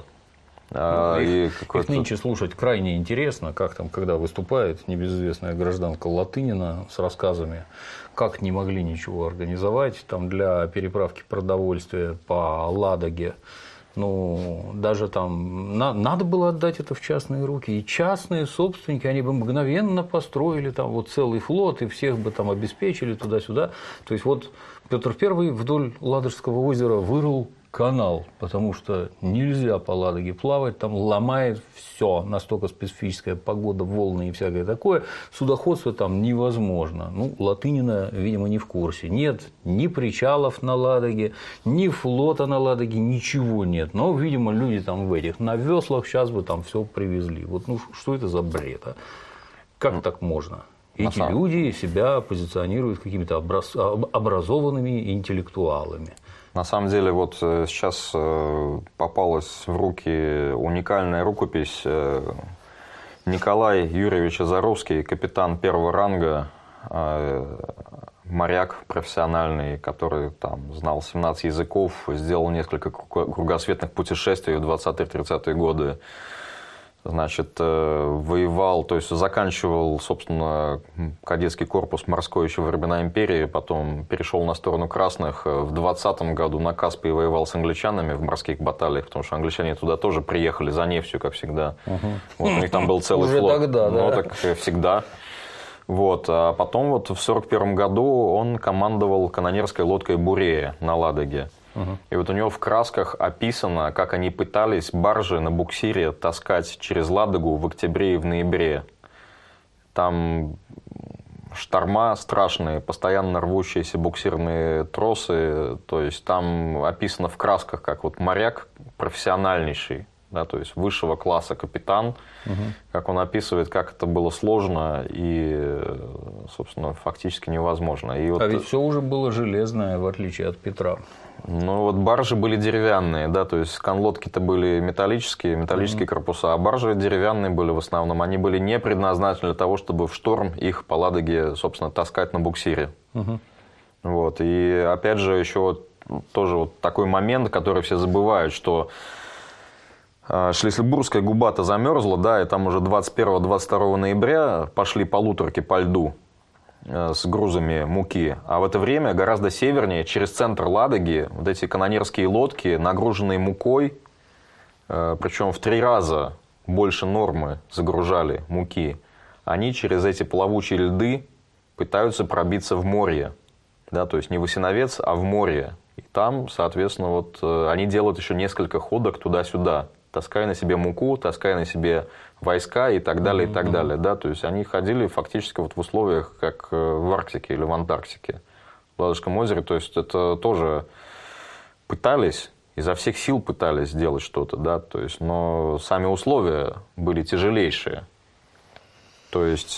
A: Их нынче слушать крайне интересно, как там, когда выступает небезызвестная гражданка Латынина с рассказами, как не могли ничего организовать там для переправки продовольствия по Ладоге. Ну, даже там надо было отдать это в частные руки. И частные собственники, они бы мгновенно построили там вот целый флот, и всех бы там обеспечили туда-сюда. То есть, вот Петр I вдоль Ладожского озера вырыл канал, потому что нельзя по Ладоге плавать, там ломает все, настолько специфическая погода, волны и всякое такое, судоходство там невозможно. Ну, Латынина, видимо, не в курсе. Нет ни причалов на Ладоге, ни флота на Ладоге, ничего нет. Но, видимо, люди там в этих на веслах сейчас бы там все привезли. Вот, ну, что это за бред, а? Как так можно? Эти люди себя позиционируют какими-то образованными интеллектуалами.
B: На самом деле, вот сейчас попалась в руки уникальная рукопись Николай Юрьевич Азаровский, капитан первого ранга, моряк профессиональный, который там знал 17 языков, сделал несколько кругосветных путешествий в 20-30-е годы. Значит, воевал, то есть заканчивал, собственно, кадетский корпус морской еще во времена империи, потом перешел на сторону красных. В 20-м году на Каспии воевал с англичанами в морских баталиях, потому что англичане туда тоже приехали за нефтью, как всегда. Вот, у них там был целый
A: Уже
B: флот.
A: тогда, да?
B: Ну, так всегда. Вот. А потом вот в 1941 году он командовал канонерской лодкой «Бурея» на Ладоге. И вот у него в красках описано, как они пытались баржи на буксире таскать через Ладогу в октябре и в ноябре. Там шторма страшные, постоянно рвущиеся буксирные тросы. То есть там описано в красках, как вот моряк профессиональнейший, да, то есть высшего класса капитан, как он описывает, как это было сложно и, собственно, фактически невозможно. И вот...
A: А ведь все уже было железное, в отличие от Петра.
B: Ну, вот баржи были деревянные, да, то есть конлодки-то были металлические корпуса, а баржи деревянные были в основном. Они были не предназначены для того, чтобы в шторм их по Ладоге, собственно, таскать на буксире. Вот. И опять же, еще тоже вот такой момент, который все забывают, что Шлиссельбургская губа-то замерзла, да, и там уже 21-22 ноября пошли полуторки по льду с грузами муки. А в это время гораздо севернее, через центр Ладоги, вот эти канонерские лодки, нагруженные мукой, причем в 3 раза больше нормы загружали муки, они через эти плавучие льды пытаются пробиться в море. Да, то есть не в Осиновец, а в море. И там, соответственно, вот они делают еще несколько ходок туда-сюда, таская на себе муку, таская на себе войска и так далее, и так далее. Да? То есть они ходили фактически вот в условиях, как в Арктике или в Антарктике, в Ладожском озере. То есть это тоже пытались, изо всех сил пытались сделать что-то, да? То есть, но сами условия были тяжелейшие. То есть,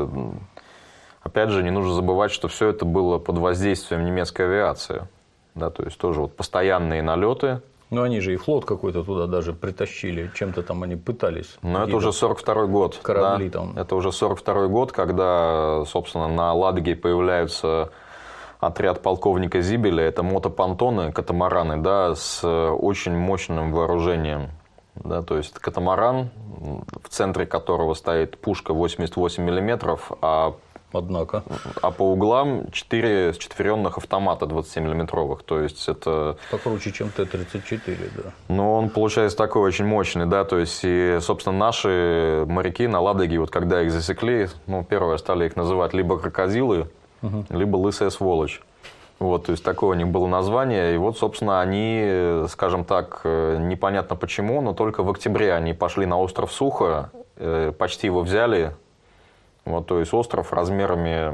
B: опять же, не нужно забывать, что все это было под воздействием немецкой авиации. Да? То есть тоже вот постоянные налеты.
A: Ну, они же и флот какой-то туда даже притащили, чем-то там они пытались.
B: Но это уже 42-й год.
A: Корабли
B: да?
A: там.
B: Это уже 42-й год, когда, собственно, на Ладоге появляются отряд полковника Зибеля. Это мотопонтоны, катамараны, да, с очень мощным вооружением. Да? То есть катамаран, в центре которого стоит пушка 88 мм,
A: Однако.
B: А по углам 4 счетверенных автомата 20-миллиметровых. То есть это...
A: Покруче, чем Т-34, да.
B: Ну, он получается такой очень мощный, да. То есть, и, собственно, наши моряки на Ладоге, вот когда их засекли, ну, первое, стали их называть либо крокодилы, либо лысая сволочь. Вот, то есть, такое у них было название. И вот, собственно, они, скажем так, непонятно почему, но только в октябре они пошли на остров Сухо, почти его взяли. Вот, то есть остров размерами,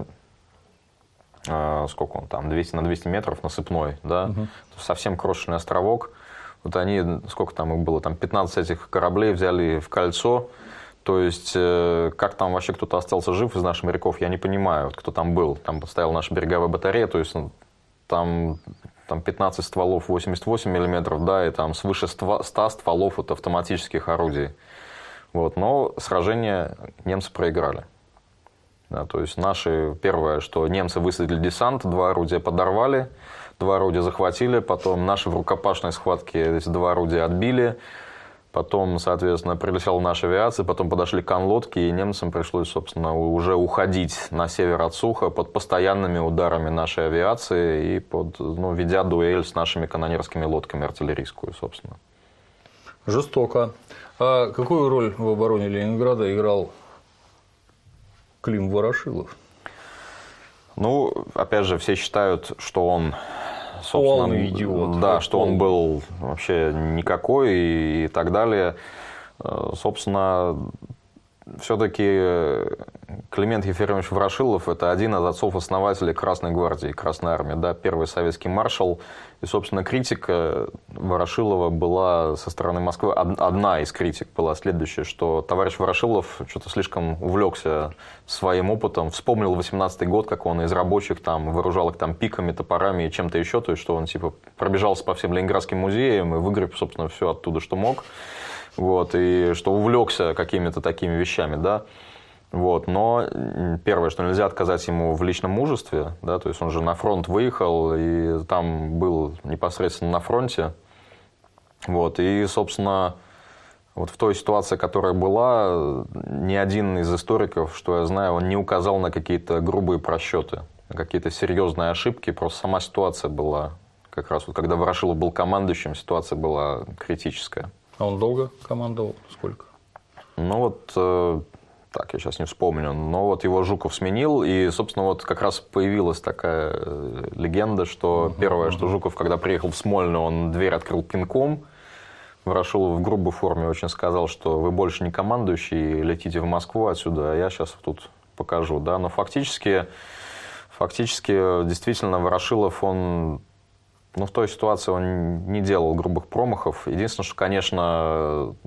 B: сколько он там, 200 на 200 метров, насыпной, да, совсем крошечный островок. Вот они, сколько там их было, там 15 этих кораблей взяли в кольцо. То есть, как там вообще кто-то остался жив из наших моряков, я не понимаю, вот, кто там был. Там стояла наша береговая батарея, то есть там 15 стволов 88 миллиметров, да, и там свыше 100 стволов от автоматических орудий. Вот, но сражение немцы проиграли. Да, то есть наши, первое, что немцы высадили десант, 2 орудия подорвали, 2 орудия захватили, потом наши в рукопашной схватке эти 2 орудия отбили, потом, соответственно, прилетела наша авиация, потом подошли конлодки, и немцам пришлось, собственно, уже уходить на север от Сухо под постоянными ударами нашей авиации и ведя дуэль с нашими канонерскими лодками артиллерийскую, собственно.
A: Жестоко. А какую роль в обороне Ленинграда играл Клим Ворошилов?
B: Ну, опять же, все считают, что он, собственно,
A: полный идиот.
B: Да, что он был вообще никакой и так далее. Собственно, все-таки Климент Ефремович Ворошилов – это один из отцов-основателей Красной гвардии, Красной армии, да, первый советский маршал. И, собственно, критика Ворошилова была со стороны Москвы. Одна из критик была следующая, что товарищ Ворошилов что-то слишком увлекся своим опытом, вспомнил 18-й год, как он из рабочих там вооружал их там пиками, топорами и чем-то еще, то есть, что он типа пробежался по всем ленинградским музеям и выгреб, собственно, все оттуда, что мог. Вот, и что увлекся какими-то такими вещами, да. Вот, но первое, что нельзя отказать ему в личном мужестве, да, то есть он же на фронт выехал и там был непосредственно на фронте. Вот, и, собственно, вот в той ситуации, которая была, ни один из историков, что я знаю, он не указал на какие-то грубые просчеты, на какие-то серьезные ошибки, просто сама ситуация была, как раз вот когда Ворошилов был командующим, ситуация была критическая.
A: А он долго командовал? Сколько?
B: Ну вот, так, я сейчас не вспомню, но вот его Жуков сменил, и, собственно, вот как раз появилась такая легенда, что первое, что Жуков, когда приехал в Смольный, он дверь открыл пинком, Ворошилов в грубой форме очень сказал, что вы больше не командующий, летите в Москву отсюда, а я сейчас тут покажу, да, но фактически действительно Ворошилов, он... Ну, в той ситуации он не делал грубых промахов. Единственное, что, конечно,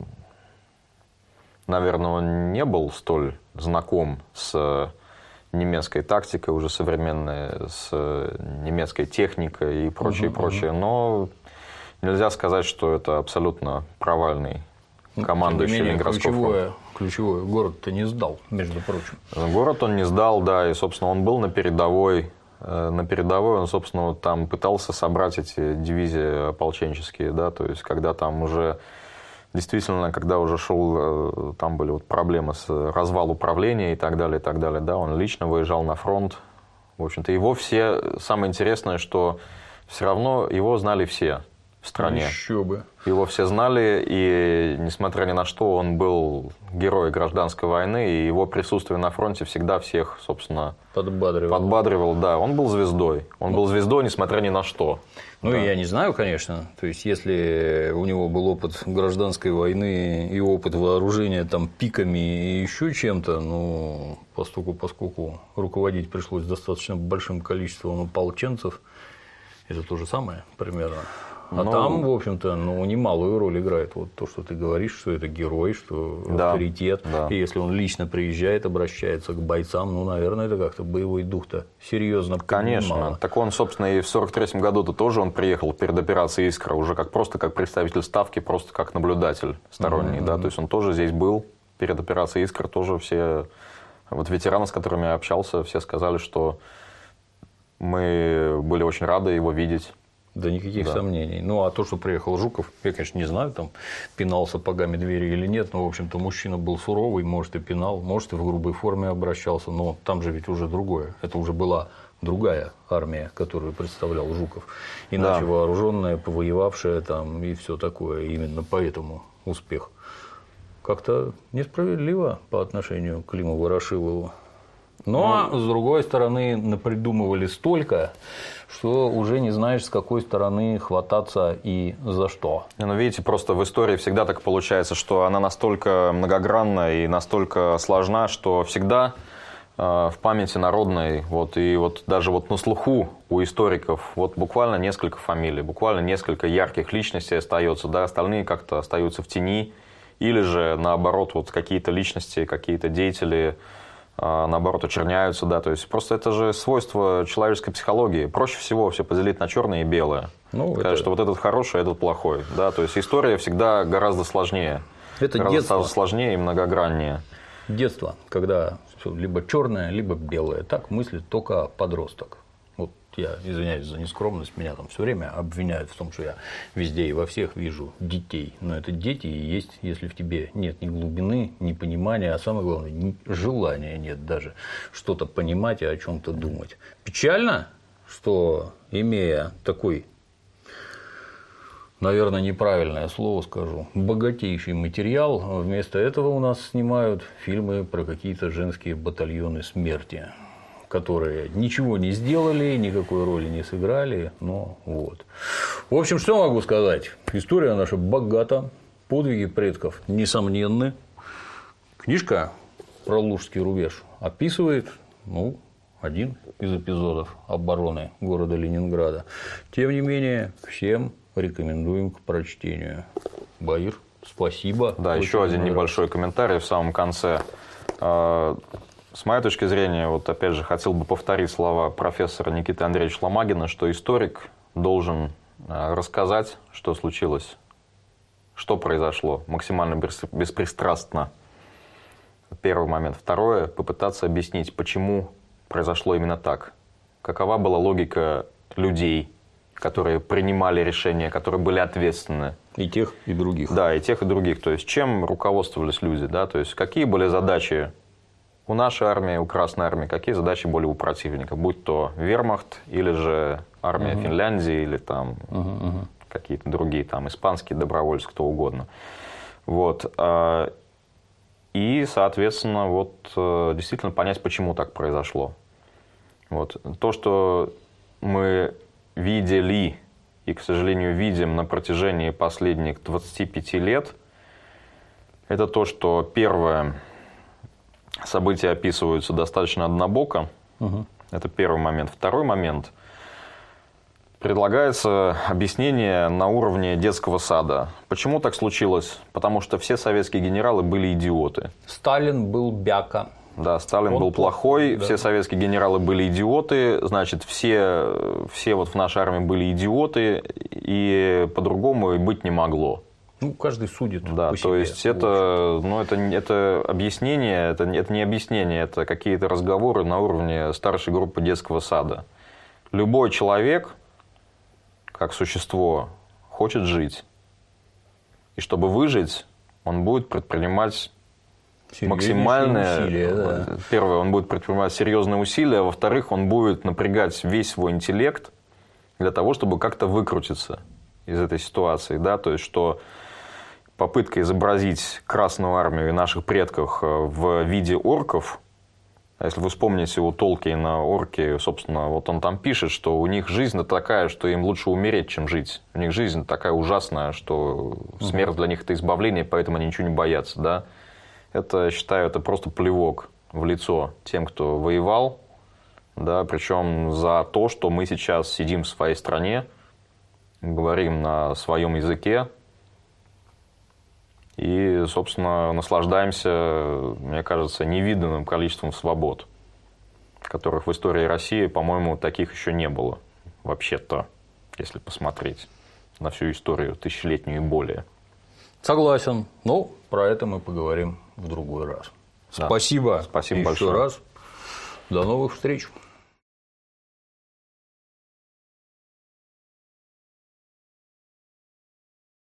B: наверное, он не был столь знаком с немецкой тактикой уже современной, с немецкой техникой и прочее, прочее. Но нельзя сказать, что это абсолютно провальный командующий Ленинградского фронта.
A: Ключевой город-то не сдал, между прочим.
B: Город он не сдал, да, и, собственно, он был на передовой. На передовой он, собственно, вот там пытался собрать эти дивизии ополченческие, да, то есть когда там уже, действительно, когда уже шел, там были вот проблемы с развал управления и так далее, да, он лично выезжал на фронт, в общем-то, его все, самое интересное, что все равно его знали все в стране.
A: Еще бы.
B: Его все знали, и, несмотря ни на что, он был герой гражданской войны, и его присутствие на фронте всегда всех, собственно, подбадривал. Да, он был звездой. Он был звездой, несмотря ни на что.
A: Ну,
B: да.
A: Я не знаю, конечно. То есть, если у него был опыт гражданской войны и опыт вооружения там пиками и еще чем-то, ну, поскольку руководить пришлось достаточно большим количеством ополченцев, это то же самое примерно. А там, в общем-то, немалую роль играет вот то, что ты говоришь, что это герой, что авторитет. Да. И если он лично приезжает, обращается к бойцам, наверное, это как-то боевой дух-то серьезно поднимало.
B: Конечно. Так он, собственно, и в 1943 году-то тоже он приехал перед операцией «Искра» уже просто как представитель Ставки, просто как наблюдатель сторонний. Да? То есть он тоже здесь был перед операцией «Искра», тоже все вот ветераны, с которыми я общался, все сказали, что мы были очень рады его видеть.
A: Да никаких сомнений. Ну, а то, что приехал Жуков, я, конечно, не знаю, там, пинал сапогами двери или нет, но, в общем-то, мужчина был суровый, может, и пинал, может, и в грубой форме обращался, но там же ведь уже другое. Это уже была другая армия, которую представлял Жуков. Иначе вооруженная, повоевавшая там и все такое. Именно поэтому успех. Как-то несправедливо по отношению к Климу Ворошилову. Но, с другой стороны, напридумывали столько, что уже не знаешь, с какой стороны хвататься и за что.
B: Ну, видите, просто в истории всегда так получается, что она настолько многогранна и настолько сложна, что всегда в памяти народной, вот, и вот даже вот на слуху у историков вот буквально несколько фамилий, буквально несколько ярких личностей остается, да, остальные как-то остаются в тени, или же, наоборот, вот какие-то личности, какие-то деятели, наоборот, очерняются, да, то есть просто это же свойство человеческой психологии. Проще всего все поделить на черное и белое. Сказать, что вот этот хороший, а этот плохой, да, то есть история всегда гораздо сложнее.
A: Это
B: гораздо
A: детство.
B: Сложнее и многограннее.
A: Детство, когда все либо черное, либо белое. Так мыслит только подросток. Вот я извиняюсь за нескромность, меня там все время обвиняют в том, что я везде и во всех вижу детей. Но это дети и есть, если в тебе нет ни глубины, ни понимания, а самое главное, ни желания нет даже что-то понимать и о чем-то думать. Печально, что, имея такой, наверное, неправильное слово скажу, богатейший материал, вместо этого у нас снимают фильмы про какие-то женские батальоны смерти, которые ничего не сделали, никакой роли не сыграли, но вот. В общем, что могу сказать? История наша богата, подвиги предков несомненны. Книжка про Лужский рубеж описывает, один из эпизодов обороны города Ленинграда. Тем не менее, всем рекомендуем к прочтению. Баир, спасибо.
B: Да, еще один небольшой комментарий в самом конце. С моей точки зрения, вот опять же, хотел бы повторить слова профессора Никиты Андреевича Ломагина, что историк должен рассказать, что случилось, что произошло, максимально беспристрастно. Первый момент. Второе, попытаться объяснить, почему произошло именно так. Какова была логика людей, которые принимали решения, которые были ответственны.
A: И тех, и других.
B: Да, и тех, и других. То есть, чем руководствовались люди, да, то есть, какие были задачи у нашей армии, у Красной армии, какие задачи были у противника, будь то вермахт, или же армия Финляндии, или там какие-то другие, там, испанские добровольцы, кто угодно. Вот. И, соответственно, вот действительно понять, почему так произошло. Вот. То, что мы видели и, к сожалению, видим на протяжении последних 25 лет, это то, что первое, события описываются достаточно однобоко. Это первый момент. Второй момент. Предлагается объяснение на уровне детского сада. Почему так случилось? Потому что все советские генералы были идиоты.
A: Сталин был бяка.
B: Да, Сталин был плохой, да. Все советские генералы были идиоты, значит, все вот в нашей армии были идиоты, и по-другому и быть не могло.
A: Каждый судит
B: да,
A: по себе.
B: То есть, это объяснение, это не объяснение, это какие-то разговоры на уровне старшей группы детского сада. Любой человек, как существо, хочет жить. И чтобы выжить, он будет предпринимать максимальное
A: усилия. Да.
B: Первое, он будет предпринимать серьезные усилия. Во-вторых, он будет напрягать весь свой интеллект для того, чтобы как-то выкрутиться из этой ситуации. Да? То есть, что попытка изобразить Красную армию и наших предков в виде орков, если вы вспомните у Толкиена орки, собственно, вот он там пишет, что у них жизнь такая, что им лучше умереть, чем жить. У них жизнь такая ужасная, что смерть для них – это избавление, поэтому они ничего не боятся. Да? Это, я считаю, это просто плевок в лицо тем, кто воевал, да, причем за то, что мы сейчас сидим в своей стране, говорим на своем языке и, собственно, наслаждаемся, мне кажется, невиданным количеством свобод, которых в истории России, по-моему, таких еще не было вообще-то, если посмотреть на всю историю тысячелетнюю и более.
A: Согласен. Про это мы поговорим в другой раз.
B: Да.
A: Спасибо.
B: Спасибо
A: еще
B: большое.
A: раз. До новых встреч.